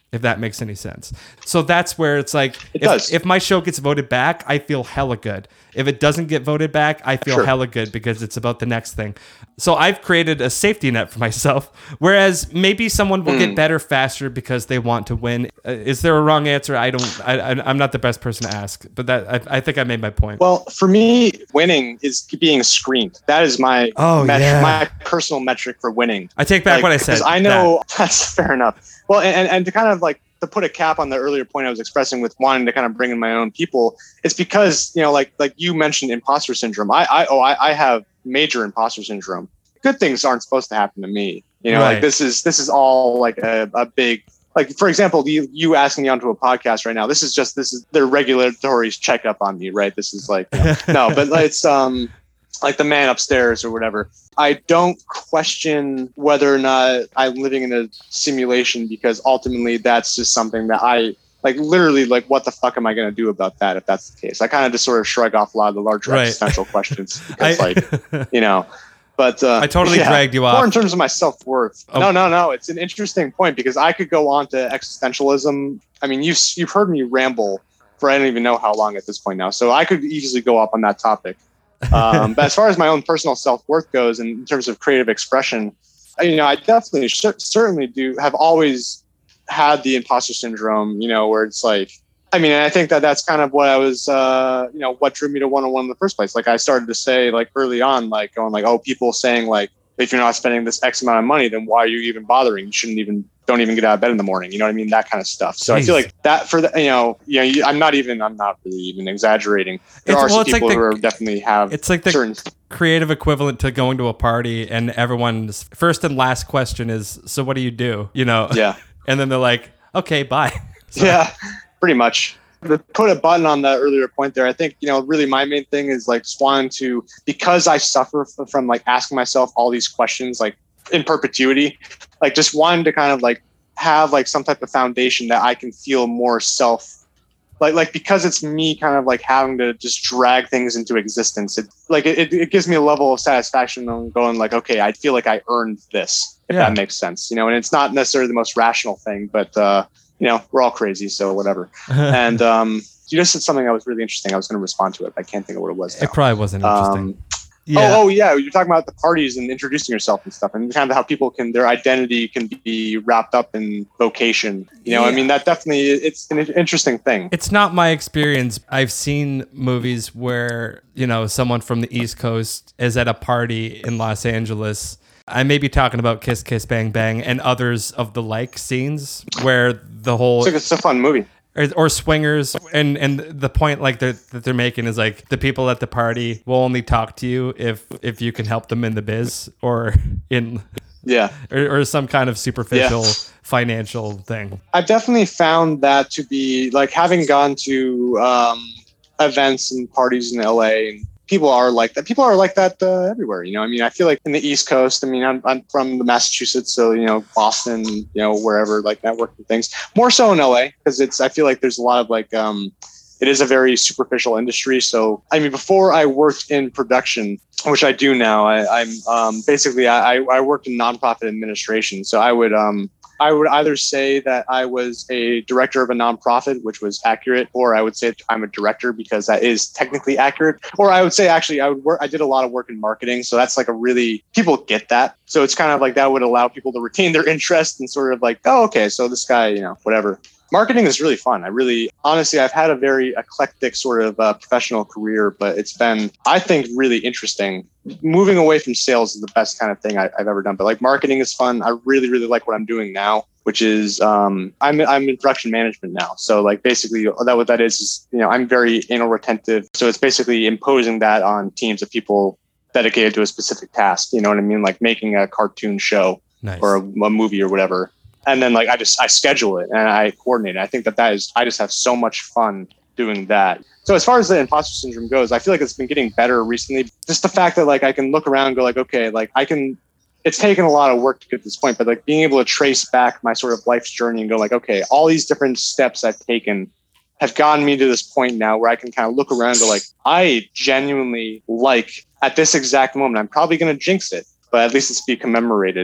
if that makes any sense. So that's where it's like, It if, does. if my show gets voted back, I feel hella good. If it doesn't get voted back, I feel Sure. hella good because it's about the next thing. So I've created a safety net for myself, whereas maybe someone will Hmm. get better faster because they want to win. Uh, is there a wrong answer? I don't, I, I, I'm not the best person to ask, but that I, I think I made my point. Well, for me, winning is being screened. That is my Oh, met- yeah. my personal metric for winning. I take back Like, what I said. 'cause I know that's fair enough. Well, and, and to kind of like to put a cap on the earlier point I was expressing with wanting to kind of bring in my own people, it's because, you know, like like you mentioned imposter syndrome. I, I oh I, I have major imposter syndrome. Good things aren't supposed to happen to me. You know, Right. like this is this is all like a, a big like, for example, you, you asking me onto a podcast right now. This is just this is their regulatory checkup on me, right? This is like you know, no, but it's um like the man upstairs or whatever. I don't question whether or not I'm living in a simulation because ultimately that's just something that I like literally like, what the fuck am I going to do about that if that's the case? I kind of just sort of shrug off a lot of the larger Right. existential questions because I- like, you know, but uh, I totally yeah, dragged you more off. in terms of my self-worth. Oh. No, no, no. It's an interesting point because I could go on to existentialism. I mean, you've, you've heard me ramble for I don't even know how long at this point now. So I could easily go up on that topic. um, but as far as my own personal self-worth goes, and in terms of creative expression, you know, I definitely sh- certainly do have always had the imposter syndrome, you know, where it's like, I mean, I think that that's kind of what I was, uh, you know, what drew me to one-on-one in the first place. Like I started to say like early on, like going like, oh, people saying like, if you're not spending this X amount of money, then why are you even bothering? You shouldn't even, don't even get out of bed in the morning. You know what I mean? That kind of stuff. So I feel Jeez. like that for the, you know, you know, you, I'm not even, I'm not really even exaggerating. There It's- are well, some it's like people the- who are definitely have It's like the certain creative equivalent to going to a party and everyone's first and last question is, so what do you do? You know? Yeah. And then they're like, okay, bye. So- Yeah, pretty much. To put a button on the earlier point there, I think, you know, really my main thing is like just wanting to, because I suffer f- from like asking myself all these questions, like in perpetuity, like just wanting to kind of like have like some type of foundation that I can feel more self, like, like because it's me kind of like having to just drag things into existence. It like, it, it gives me a level of satisfaction on going like, okay, I feel like I earned this, if Yeah. that makes sense, you know, and it's not necessarily the most rational thing, but, uh, you know, we're all crazy, so whatever. And um, you just said something that was really interesting. I was going to respond to it, but I can't think of what it was. It now. probably wasn't interesting. Um, yeah. Oh, oh, yeah. You're talking about the parties and introducing yourself and stuff, and kind of how people can, their identity can be wrapped up in vocation. You know, Yeah. I mean, that definitely, it's an interesting thing. It's not my experience. I've seen movies where, you know, someone from the East Coast is at a party in Los Angeles. I may be talking about Kiss Kiss Bang Bang and others of the like scenes where the whole It's, like, it's a fun movie. or, or swingers and and the point like they're, that they're making is like the people at the party will only talk to you if if you can help them in the biz or in Yeah. or, or some kind of superficial Yeah. financial thing. I've definitely found that to be like having gone to um, events and parties in L A, and people are like that. People are like that uh, everywhere. You know, I mean, I feel like in the East Coast, I mean, I'm, I'm from the Massachusetts, so, you know, Boston, you know, wherever, like networking things, more so in L A, because it's, I feel like there's a lot of like, um, it is a very superficial industry. So, I mean, before I worked in production, which I do now, I, I'm um, basically, I, I worked in nonprofit administration. So I would, um, I would either say that I was a director of a nonprofit, which was accurate, or I would say I'm a director because that is technically accurate. Or I would say, actually, I would work, I did a lot of work in marketing. So that's like a really, people get that. So it's kind of like that would allow people to retain their interest and sort of like, oh, okay, so this guy, you know, whatever. Marketing is really fun. I really, honestly, I've had a very eclectic sort of uh, professional career, but it's been, I think, really interesting. Moving away from sales is the best kind of thing I, I've ever done. But like marketing is fun. I really, really like what I'm doing now, which is um, I'm I'm in production management now. So like basically that what that is is, you know, I'm very anal retentive. So it's basically imposing that on teams of people dedicated to a specific task. You know what I mean? Like making a cartoon show Nice. or a, a movie or whatever. And then like I just I schedule it and I coordinate it. I think that that is I just have so much fun doing that. So as far as the imposter syndrome goes, I feel like it's been getting better recently. Just the fact that like I can look around and go like, okay, like I can. It's taken a lot of work to get to this point, but like being able to trace back my sort of life's journey and go like, okay, all these different steps I've taken have gotten me to this point now where I can kind of look around and go like, I genuinely like at this exact moment. I'm probably going to jinx it, but at least it's be commemorated.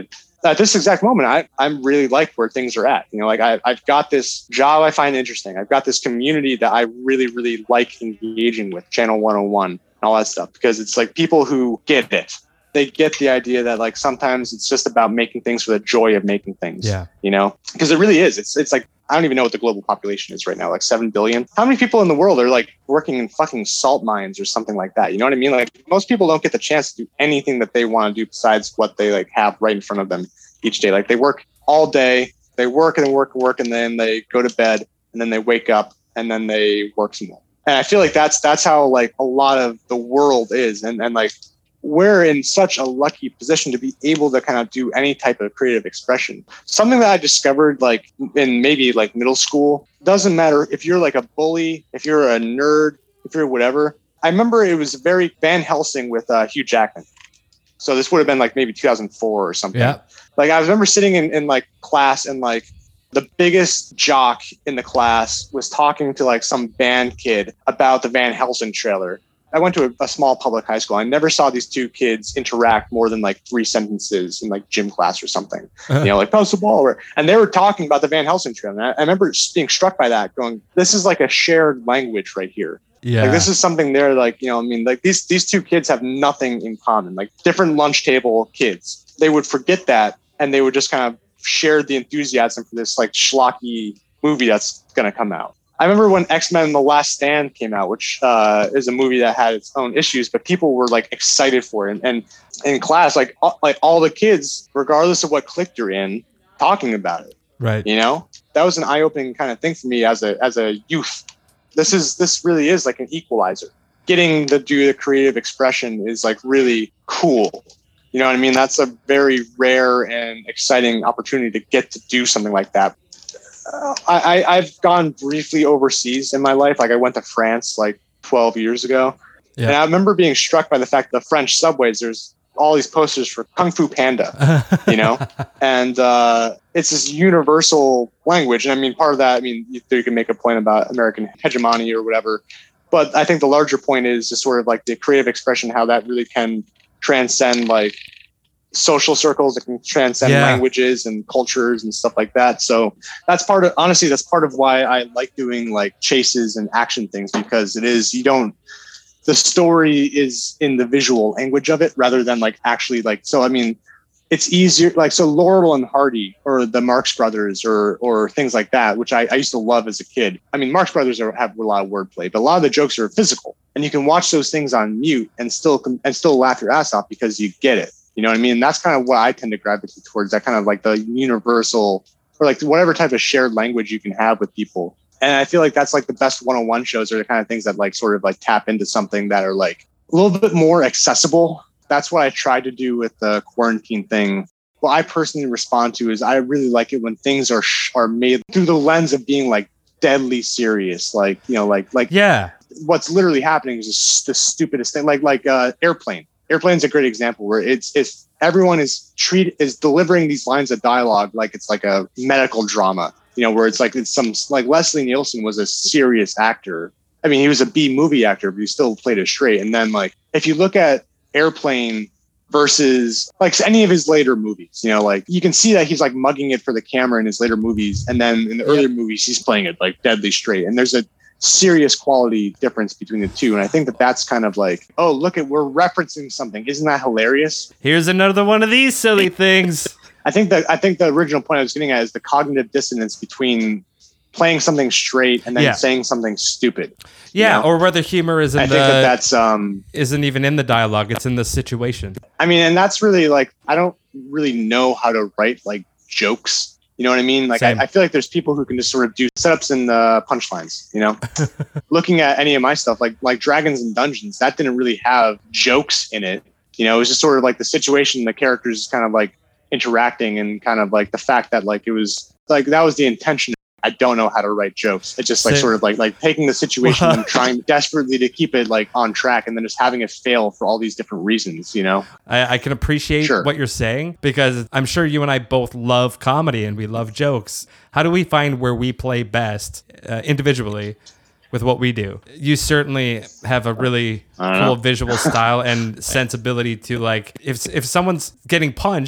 at this exact moment, I, I'm really like where things are at. You know, like I, I've got this job I find interesting. I've got this community that I really, really like engaging with, Channel one oh one and all that stuff, because it's like people who get it. They get the idea that like sometimes it's just about making things for the joy of making things. Yeah. You know, because it really is. It's it's like, I don't even know what the global population is right now, like seven billion. How many people in the world are like working in fucking salt mines or something like that? You know what I mean? Like most people don't get the chance to do anything that they want to do besides what they like have right in front of them each day. Like they work all day, they work and work and work, and then they go to bed, and then they wake up, and then they work some more. And I feel like that's that's how like a lot of the world is. And and like we're in such a lucky position to be able to kind of do any type of creative expression. Something that I discovered like in maybe like middle school, doesn't matter if you're like a bully, if you're a nerd, if you're whatever. I remember it was very Van Helsing with uh, Hugh Jackman. So this would have been like maybe two thousand four or something. Yeah. Like I remember sitting in, in like class, and like the biggest jock in the class was talking to like some band kid about the Van Helsing trailer. I went to a, a small public high school. I never saw these two kids interact more than like three sentences in like gym class or something. Uh-huh. You know, like post the ball, or, and they were talking about the Van Helsing trailer. And I, I remember being struck by that, going, "This is like a shared language right here." Yeah. Like this is something they're like, you know, I mean, like these these two kids have nothing in common. Like different lunch table kids, they would forget that, and they would just kind of share the enthusiasm for this like schlocky movie that's going to come out. I remember when X-Men The Last Stand came out, which uh, is a movie that had its own issues, but people were like excited for it. And, and in class, like all, like all the kids, regardless of what clique you're in, talking about it. Right. You know, that was an eye-opening kind of thing for me as a as a youth. This is this really is like an equalizer. Getting to do the creative expression is like really cool. You know what I mean? That's a very rare and exciting opportunity to get to do something like that. Uh, I, I've gone briefly overseas in my life. Like I went to France like twelve years ago. Yeah. And I remember being struck by the fact that the French subways, there's all these posters for Kung Fu Panda, you know, and uh, it's this universal language. And I mean, part of that, I mean, you, you can make a point about American hegemony or whatever. But I think the larger point is just sort of like the creative expression, how that really can transcend like social circles, that can transcend yeah. languages and cultures and stuff like that. So that's part of, honestly, that's part of why I like doing like chases and action things, because it is, you don't, the story is in the visual language of it rather than like actually like, so, I mean, it's easier, like, so Laurel and Hardy or the Marx Brothers or, or things like that, which I, I used to love as a kid. I mean, Marx Brothers are, have a lot of wordplay, but a lot of the jokes are physical, and you can watch those things on mute and still, and still laugh your ass off because you get it. You know what I mean? And that's kind of what I tend to gravitate towards, that kind of like the universal, or like whatever type of shared language you can have with people. And I feel like that's like the best one oh one shows are the kind of things that like sort of like tap into something that are like a little bit more accessible. That's what I tried to do with the quarantine thing. What I personally respond to is I really like it when things are sh- are made through the lens of being like deadly serious. Like, you know, like, like yeah, what's literally happening is just the stupidest thing. Like, like uh, Airplane. Airplane's a great example where it's it's everyone is treat is delivering these lines of dialogue like it's like a medical drama, you know, where it's like it's some like Leslie Nielsen was a serious actor. I mean, he was a B movie actor, but he still played it straight. And then like if you look at Airplane versus like any of his later movies, you know, like you can see that he's like mugging it for the camera in his later movies, and then in the earlier yep. movies he's playing it like deadly straight. And there's a serious quality difference between the two, and I think that that's kind of like, oh, look at, we're referencing something, isn't that hilarious? Here's another one of these silly things. I think that I think the original point I was getting at is the cognitive dissonance between playing something straight and then yeah. saying something stupid. Yeah, you know? Or whether humor isn't I the, think that that's um isn't even in the dialogue, it's in the situation. I mean, and that's really like, I don't really know how to write like jokes. You know what I mean? Like, I, I feel like there's people who can just sort of do setups and uh, punchlines, you know? Looking at any of my stuff, like like Dragons and Dungeons, that didn't really have jokes in it. You know, it was just sort of like the situation, the characters kind of like interacting, and kind of like the fact that like it was like that was the intention. I don't know how to write jokes. It's just like Same. sort of like like taking the situation and trying desperately to keep it like on track, and then just having it fail for all these different reasons, you know? I, I can appreciate sure. what you're saying, because I'm sure you and I both love comedy and we love jokes. How do we find where we play best uh, individually with what we do? You certainly have a really cool visual style and sensibility to like, if if someone's getting punched,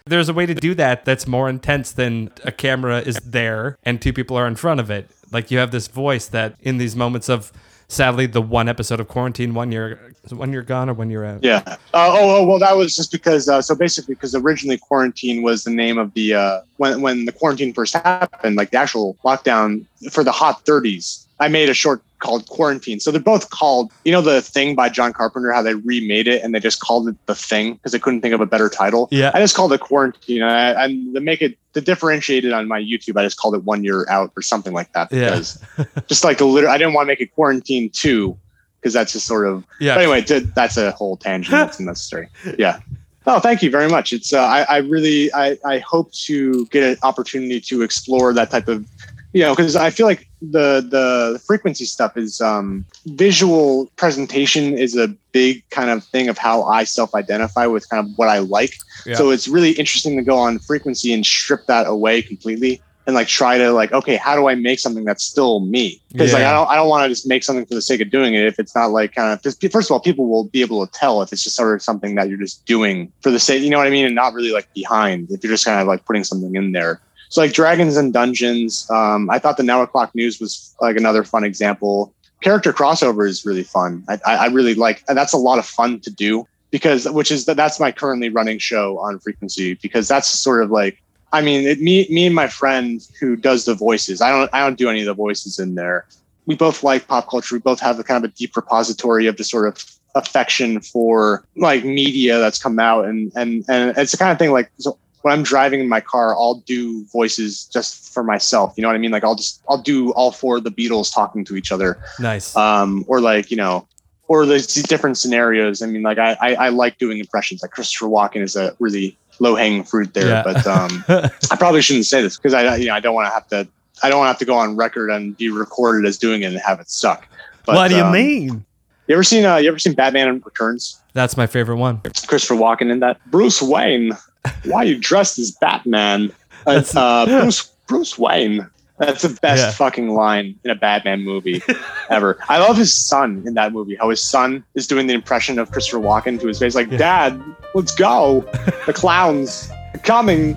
There's a way to do that that's more intense than a camera is there and two people are in front of it. Like you have this voice that in these moments of, sadly, the one episode of quarantine, one year, when you're gone or when you're out. Yeah. Uh, oh, oh, well, that was just because. Uh, so basically, because originally quarantine was the name of the uh, when when the quarantine first happened, like the actual lockdown for the hot thirties. I made a short called Quarantine. So they're both called, you know, The Thing by John Carpenter, how they remade it and they just called it The Thing because they couldn't think of a better title. Yeah. I just called it Quarantine. And, I, and to make it, to differentiate it on my YouTube, I just called it One Year Out or something like that. Because yeah. just like the literal, I didn't want to make it Quarantine two because that's just sort of, yeah. But anyway, to, that's a whole tangent. That's unnecessary. Yeah. Oh, thank you very much. It's, uh, I, I really, I, I hope to get an opportunity to explore that type of, you know, because I feel like the the frequency stuff is um, visual presentation is a big kind of thing of how I self-identify with kind of what I like. Yeah. So it's really interesting to go on frequency and strip that away completely and like try to like, okay, how do I make something that's still me? Because yeah. like I don't I don't want to just make something for the sake of doing it if it's not like kind of, because first of all, people will be able to tell if it's just sort of something that you're just doing for the sake, you know what I mean, and not really like behind if you're just kind of like putting something in there. So like Dragons and Dungeons, um, I thought the Now O'Clock News was like another fun example. Character crossover is really fun. I, I really like, and that's a lot of fun to do because, which is, that's my currently running show on Frequency because that's sort of like, I mean, it, me, me and my friend who does the voices, I don't, I don't do any of the voices in there. We both like pop culture. We both have a kind of a deep repository of the sort of affection for like media that's come out. And, and, and it's the kind of thing like, so when I'm driving in my car, I'll do voices just for myself. You know what I mean? Like I'll just, I'll do all four of the Beatles talking to each other. Nice. Um, or like, you know, or there's these different scenarios. I mean, like I, I, I like doing impressions. Like Christopher Walken is a really low hanging fruit there, yeah. but um, I probably shouldn't say this because I, you know, I don't want to have to, I don't want to have to go on record and be recorded as doing it and have it suck. But, what do you um, mean? You ever seen, uh, you ever seen Batman Returns? That's my favorite one. Christopher Walken in that. Bruce Wayne. Why are you dressed as Batman? Uh, uh, Bruce Bruce Wayne. That's the best yeah. fucking line in a Batman movie ever. I love his son in that movie. How his son is doing the impression of Christopher Walken to his face, like, yeah. "Dad, let's go. The clowns are coming."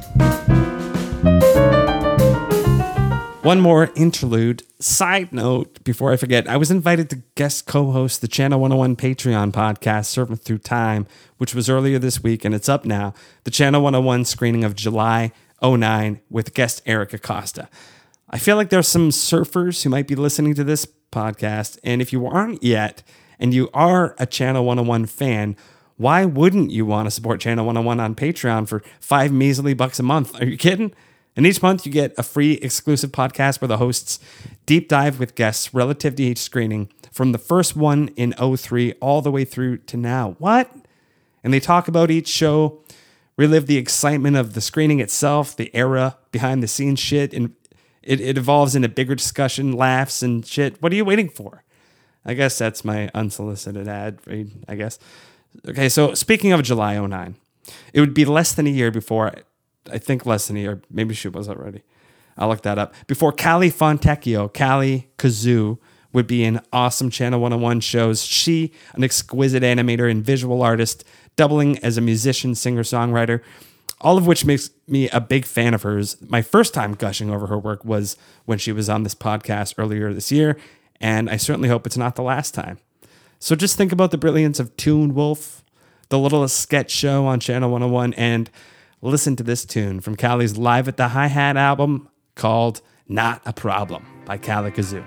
One more interlude. Side note, before I forget, I was invited to guest co-host the Channel one oh one Patreon podcast, Surfing Through Time, which was earlier this week, and it's up now. The Channel one oh one screening of July oh nine with guest Eric Acosta. I feel like there's some surfers who might be listening to this podcast, and if you aren't yet, and you are a Channel one oh one fan, why wouldn't you want to support Channel one oh one on Patreon for five measly bucks a month? Are you kidding? And each month you get a free exclusive podcast where the hosts deep dive with guests relative to each screening from the first one in oh three all the way through to now. What? And they talk about each show, relive the excitement of the screening itself, the era, behind the scenes shit, and it, it evolves into bigger discussion, laughs, and shit. What are you waiting for? I guess that's my unsolicited ad read, I guess. Okay, so speaking of July oh nine, it would be less than a year before... I think less than a year. Maybe she was already. I'll look that up. Before Callie Fontecchio, Callie Kazoo, would be in awesome Channel one oh one shows. She, an exquisite animator and visual artist, doubling as a musician, singer, songwriter, all of which makes me a big fan of hers. My first time gushing over her work was when she was on this podcast earlier this year, and I certainly hope it's not the last time. So just think about the brilliance of Toon Wolf, the Littlest Sketch Show on Channel one oh one, and listen to this tune from Callie's Live at the Hi-Hat album called Not a Problem by Callie Kazoo.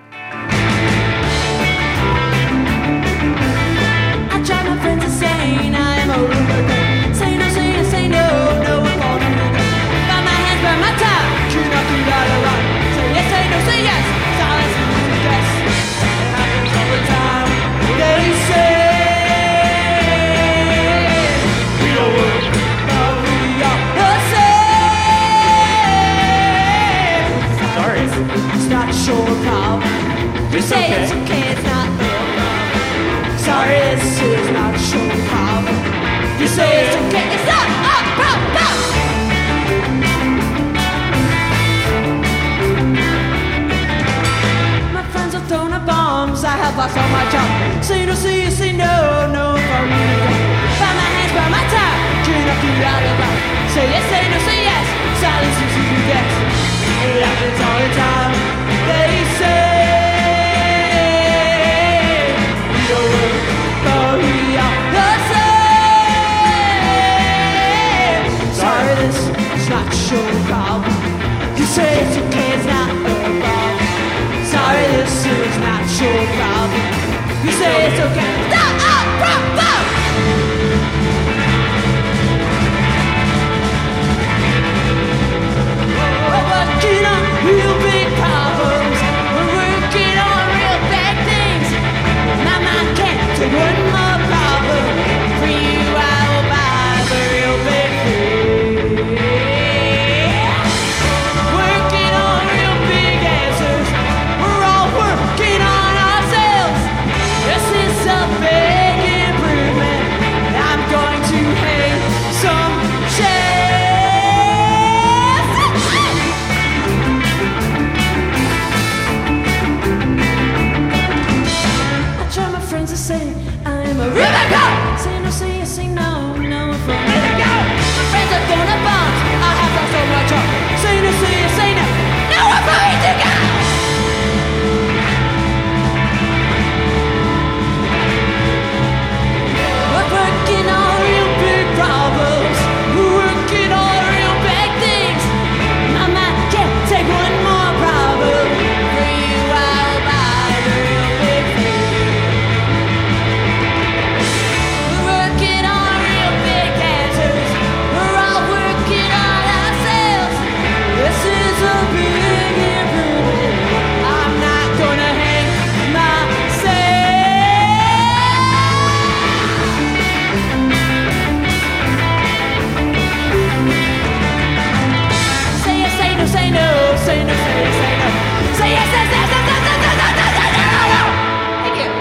I try my friends to say I am a rumor. Say no, say yes, say no, no one won't know. By my hands, by my time, tune up, you gotta run. Say yes, say no, say yes, silence is the best. It happens all the time. They say we don't work. Sure, pal. You say okay. It's okay, it's not your problem. Sorry, this is not your problem. You say it's okay, it's not our problem. My friends are throwing up bombs, I have lost all my job. Say no, say yes, say no, no for me. By my hands, by my time, knock you out of bounds. Say yes, say no, say yes. Silence is who you get. It happens all the time. They say we don't work, but we are the same. Sorry, this is not your problem. You say it's okay, it's not a problem. Sorry, this is not your problem. You say it's okay, it's not a problem. We're working on real big problems. We're working on real bad things. My mind can't take one more problem. For you, I will buy the real big thing. Working on real big answers. We're all working on ourselves. This is a big improvement. I'm going to hang some shades. I try my friends to say I'm a river girl. Say no, say yes, say no, no, I'm from river girl. My friends are gonna bounce. I have lost so much up. Say no, say yes, say no, no, I'm from river girl. We're working on real big problems. We're working on real big things. My mind can't take one more problem. For you, I'll buy the real big thing. We're working on real big answers. We're all working on ourselves. This is a big improvement. I'm not gonna hang myself. Say yes, say no, say no, say no, say yes, say no. Say yes, yes, yes, yes, yes, yes, yes, yes, yes, yes, yes, yes. Thank you.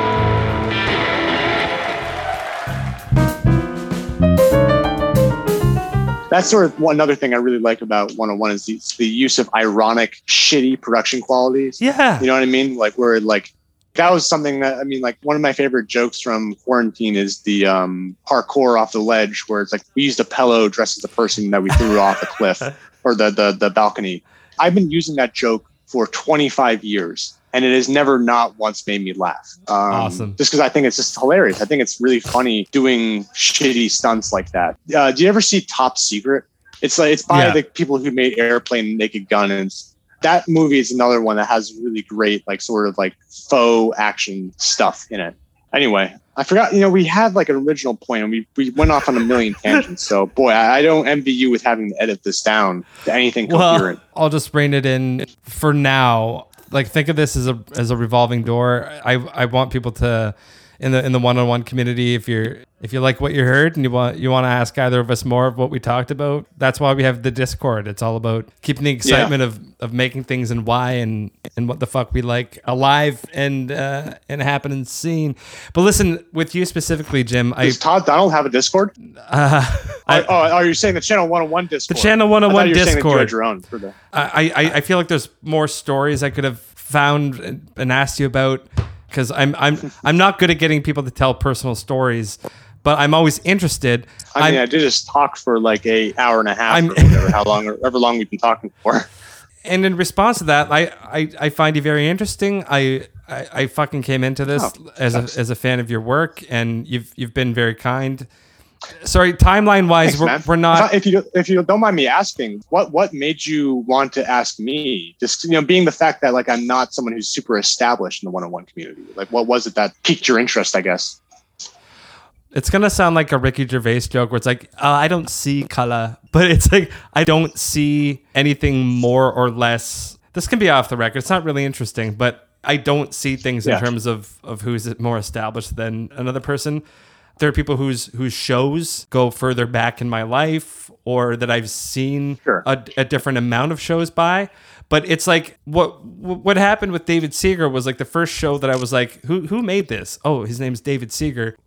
That's sort of one another thing I really like about one oh one is the, the use of ironic, shitty production qualities. Yeah. You know what I mean? Like where like that was something that I mean, like one of my favorite jokes from Quarantine is the um, parkour off the ledge, where it's like we used a pillow dressed as the person that we threw off the cliff or the, the the balcony. I've been using that joke for twenty-five years, and it has never not once made me laugh. Um, Awesome. Just because I think it's just hilarious. I think it's really funny doing shitty stunts like that. Uh, do you ever see Top Secret? It's like it's by Yeah. the people who made Airplane and Naked Gun, and it's, that movie is another one that has really great like sort of like faux action stuff in it. Anyway, I forgot, you know, we had like an original point and we, we went off on a million tangents. So boy, I, I don't envy you with having to edit this down to anything coherent. Well, I'll just rein it in for now. Like, think of this as a as a revolving door. I I want people to in the in the one-on-one community, if you're if you like what you heard and you want you want to ask either of us more of what we talked about, that's why we have the Discord. It's all about keeping the excitement Yeah. of of making things and why and and what the fuck we like alive and uh, and happening seen. But listen, with you specifically, Jim, I Does Todd Donald have a Discord? uh, I, oh, are you saying the Channel one oh one Discord? The Channel one oh one I thought you were saying that you Discord. had your own for the- I, I, I feel like there's more stories I could have found and, and asked you about, because I'm I'm I'm not good at getting people to tell personal stories, but I'm always interested. I mean, I'm- I did just talk for like a hour and a half I'm- or whatever, how long, or however long we've been talking for. And in response to that, I, I, I find you very interesting. I, I, I fucking came into this Oh, as a thanks. as a fan of your work, and you've you've been very kind. Sorry, timeline wise, Thanks, we're, man. we're not. If you if you don't mind me asking, what what made you want to ask me? Just, you know, being the fact that like I'm not someone who's super established in the one oh one community. Like, what was it that piqued your interest? I guess. It's gonna sound like a Ricky Gervais joke where it's like, uh, I don't see color, but it's like I don't see anything more or less. This can be off the record. It's not really interesting, but I don't see things in Yeah. terms of of who's more established than another person. There are people whose whose shows go further back in my life, or that I've seen Sure. a, a different amount of shows by. But it's like what what happened with David Seeger was like the first show that I was like, who who made this? Oh, his name's David Seeger.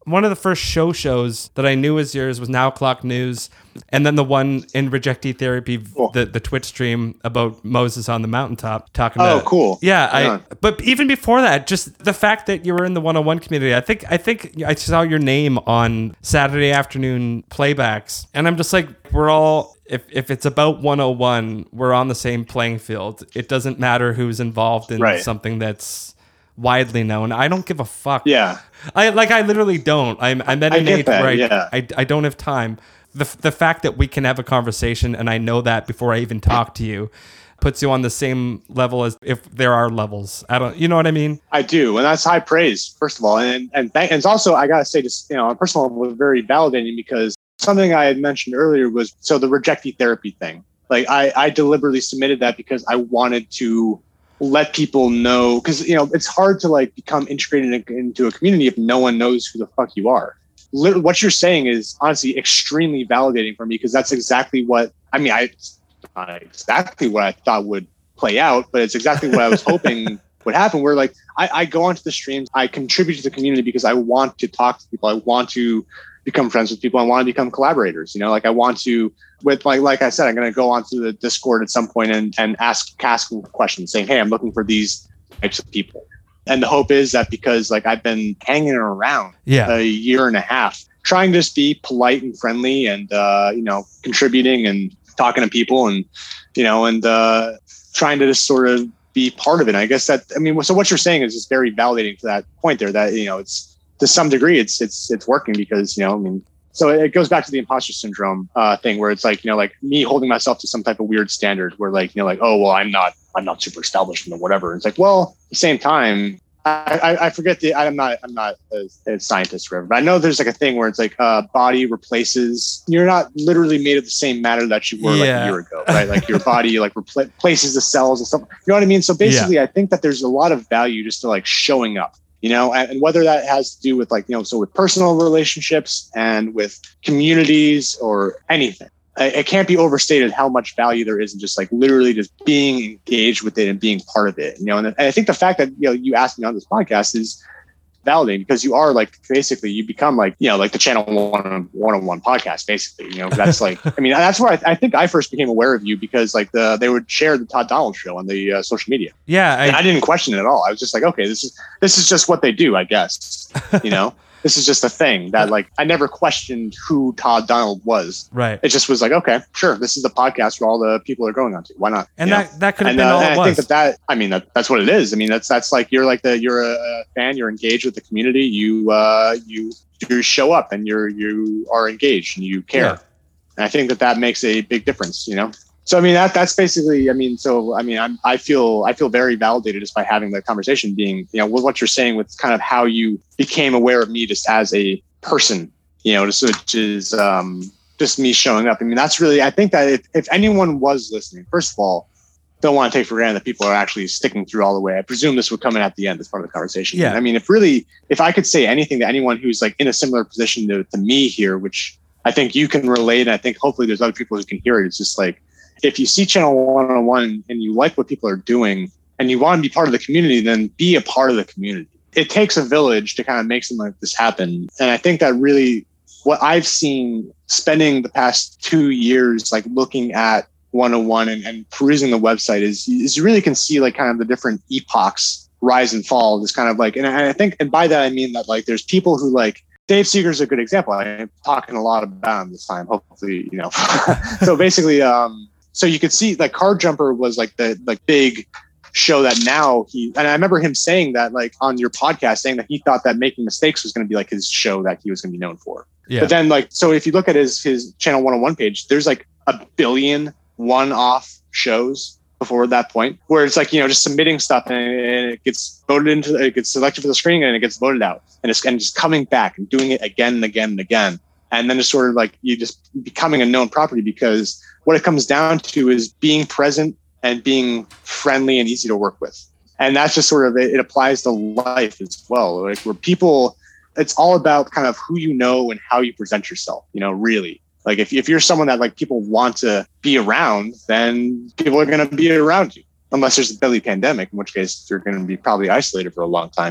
one of the first show shows that I knew was yours was Now Clock News. And then the one in Rejectee Therapy, cool. the, the Twitch stream about Moses on the mountaintop talking Oh, to, cool. Yeah, I Yeah. but even before that, just the fact that you were in the one oh one community, I think I think I saw your name on Saturday afternoon playbacks, and I'm just like, we're all if if it's about one oh one, we're on the same playing field. It doesn't matter who's involved in Right. something that's widely known. I don't give a fuck. Yeah. I like I literally don't. I'm I'm at I an get age that, where I, yeah. I I don't have time. The the fact that we can have a conversation and I know that before I even talk to you puts you on the same level as if there are levels. I don't, you know what I mean? I do, and that's high praise, first of all, and and, th- and it's also, I gotta say, just you know, on a personal level, very validating, because something I had mentioned earlier was so the Rejectee Therapy thing. Like I I deliberately submitted that because I wanted to let people know, because you know it's hard to like become integrated in, into a community if no one knows who the fuck you are. Literally, what you're saying is honestly extremely validating for me, because that's exactly what I mean. I not exactly what I thought would play out, but it's exactly what I was hoping would happen. Where like I, I go onto the streams, I contribute to the community because I want to talk to people. I want to become friends with people. I want to become collaborators. You know, like I want to with like like I said, I'm going to go onto the Discord at some point and and ask ask questions, saying, "Hey, I'm looking for these types of people." And the hope is that because like I've been hanging around Yeah. a year and a half, trying to just be polite and friendly and, uh, you know, contributing and talking to people and, you know, and uh, trying to just sort of be part of it. And I guess that, I mean, so what you're saying is just very validating to that point there that, you know, it's to some degree it's, it's, it's working because, you know, I mean, so it goes back to the imposter syndrome uh, thing where it's like, you know, like me holding myself to some type of weird standard where like, you know, like, oh, well, I'm not, I'm not super established or whatever. It's like, well, at the same time, I, I, I forget the, I'm not, I'm not a, a scientist or whatever, but I know there's like a thing where it's like uh body replaces, you're not literally made of the same matter that you were Yeah. like a year ago, right? Like your body like repl- replaces the cells and stuff. You know what I mean? So basically I think that there's a lot of value just to like showing up. You know, and, and whether that has to do with like, you know, so with personal relationships and with communities or anything, it, it can't be overstated how much value there is in just like literally just being engaged with it and being part of it. You know, and, and I think the fact that, you know, you asked me on this podcast is validating because you are like, basically you become like, you know, like the channel one, one on one podcast, basically, you know, that's like, I mean, that's where I, I think I first became aware of you because like the, they would share the Todd Donald show on the uh, social media. Yeah. I, And I didn't question it at all. I was just like, okay, this is this is just what they do, I guess. You know, this is just a thing that like I never questioned who Todd Donald was. right. It just was like, okay, sure, this is the podcast where all the people are going on to. Why not? And You know? that, that could have And, been uh, all and it I was. think that that I mean that that's what it is. I mean that's that's like you're like the you're a fan. You're engaged with the community. You uh you you show up and you're you are engaged and you care. Yeah. And I think that that makes a big difference. You know. So I mean that that's basically I mean so I mean I'm I feel I feel very validated just by having the conversation being you know with what you're saying with kind of how you became aware of me just as a person you know just which is um just me showing up. I mean that's really I think that if, if anyone was listening, first of all, don't want to take for granted that people are actually sticking through all the way. I presume this would come in at the end as part of the conversation. Yeah. I mean if really if I could say anything to anyone who's like in a similar position to, to me here, which I think you can relate and I think hopefully there's other people who can hear it, it's just like if you see Channel one oh one and you like what people are doing and you want to be part of the community, then be a part of the community. It takes a village to kind of make something like this happen. And I think that really what I've seen spending the past two years, like looking at one oh one and, and perusing the website is, is you really can see like kind of the different epochs rise and fall. This kind of like, and I think, and by that, I mean that like, there's people who like, Dave Seeger's a good example. I'm talking a lot about him this time, hopefully, you know. So basically, um, so you could see like Card Jumper was like the like big show that now he, and I remember him saying that like on your podcast, saying that he thought that Making Mistakes was going to be like his show that he was going to be known for. Yeah. But then like, so if you look at his, his Channel one oh one page, there's like a billion one-off shows before that point where it's like, you know, just submitting stuff and it gets voted into, it gets selected for the screening and it gets voted out and it's and just coming back and doing it again and again and again. And then it's sort of like you just becoming a known property because what it comes down to is being present and being friendly and easy to work with. And that's just sort of, it, it applies to life as well. Like where people, it's all about kind of who you know and how you present yourself, you know, really. Like if, if you're someone that like people want to be around, then people are going to be around you. Unless there's a deadly pandemic, in which case you're going to be probably isolated for a long time.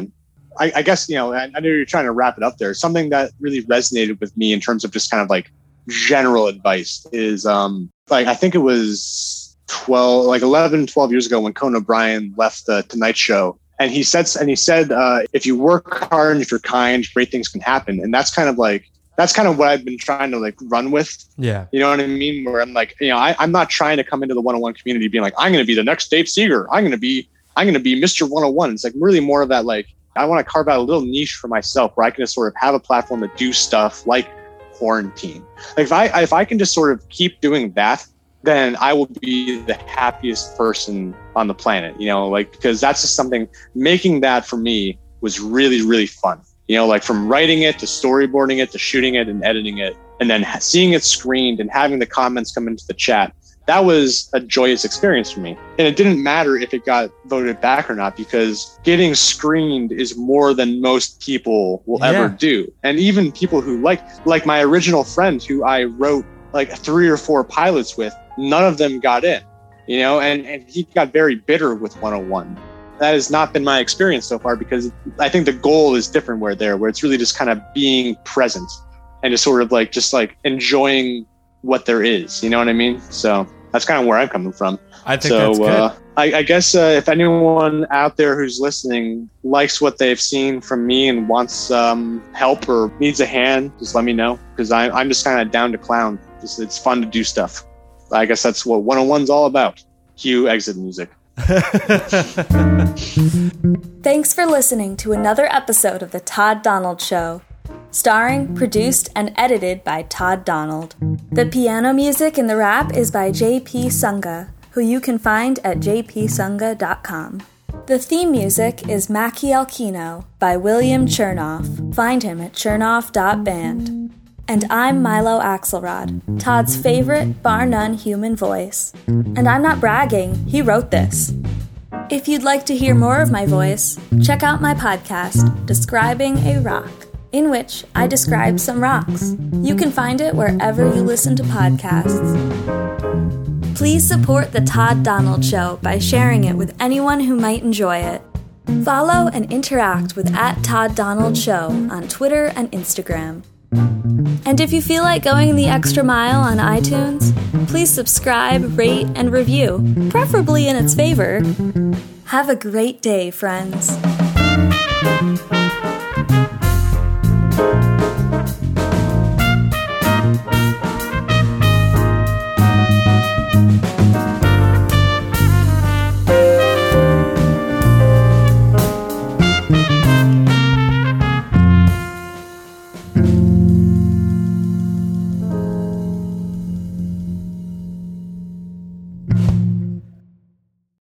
I, I guess, you know, I, I know you're trying to wrap it up there. Something that really resonated with me in terms of just kind of like general advice is um, like, I think it was twelve, like eleven, twelve years ago when Conan O'Brien left the Tonight Show. And he said, and he said, uh, if you work hard and if you're kind, great things can happen. And that's kind of like, that's kind of what I've been trying to like run with. Yeah. You know what I mean? Where I'm like, you know, I, I'm not trying to come into the one-on-one community being like, I'm going to be the next Dave Seeger. I'm going to be, I'm going to be Mister one-on-one. It's like really more of that, like, I want to carve out a little niche for myself where I can just sort of have a platform to do stuff like quarantine. Like if I, if I can just sort of keep doing that, then I will be the happiest person on the planet, you know, like, because that's just something, making that for me was really, really fun. You know, like from writing it to storyboarding it to shooting it and editing it, and then seeing it screened and having the comments come into the chat. That was a joyous experience for me. And it didn't matter if it got voted back or not, because getting screened is more than most people will Yeah. ever do. And even people who like, like my original friend who I wrote like three or four pilots with, none of them got in, you know, and, and he got very bitter with one oh one. That has not been my experience so far, because I think the goal is different where there, where it's really just kind of being present and just sort of like, just like enjoying what there is, you know what I mean? So that's kind of where I'm coming from. I think so, that's good. Uh, I, I guess uh, if anyone out there who's listening likes what they've seen from me and wants um, help or needs a hand, just let me know, because I'm just kind of down to clown. It's, it's fun to do stuff. I guess that's what one oh one's all about. Cue exit music. Thanks for listening to another episode of The Todd Donald Show. Starring, produced, and edited by Todd Donald. The piano music in the rap is by J P Sunga, who you can find at j p sunga dot com. The theme music is Mackie Kino by William Chernoff. Find him at chernoff dot band. And I'm Milo Axelrod, Todd's favorite, bar none human voice. And I'm not bragging, he wrote this. If you'd like to hear more of my voice, check out my podcast, Describing a Rock, in which I describe some rocks. You can find it wherever you listen to podcasts. Please support The Todd Donald Show by sharing it with anyone who might enjoy it. Follow and interact with at Todd Donald Show on Twitter and Instagram. And if you feel like going the extra mile on iTunes, please subscribe, rate, and review, preferably in its favor. Have a great day, friends.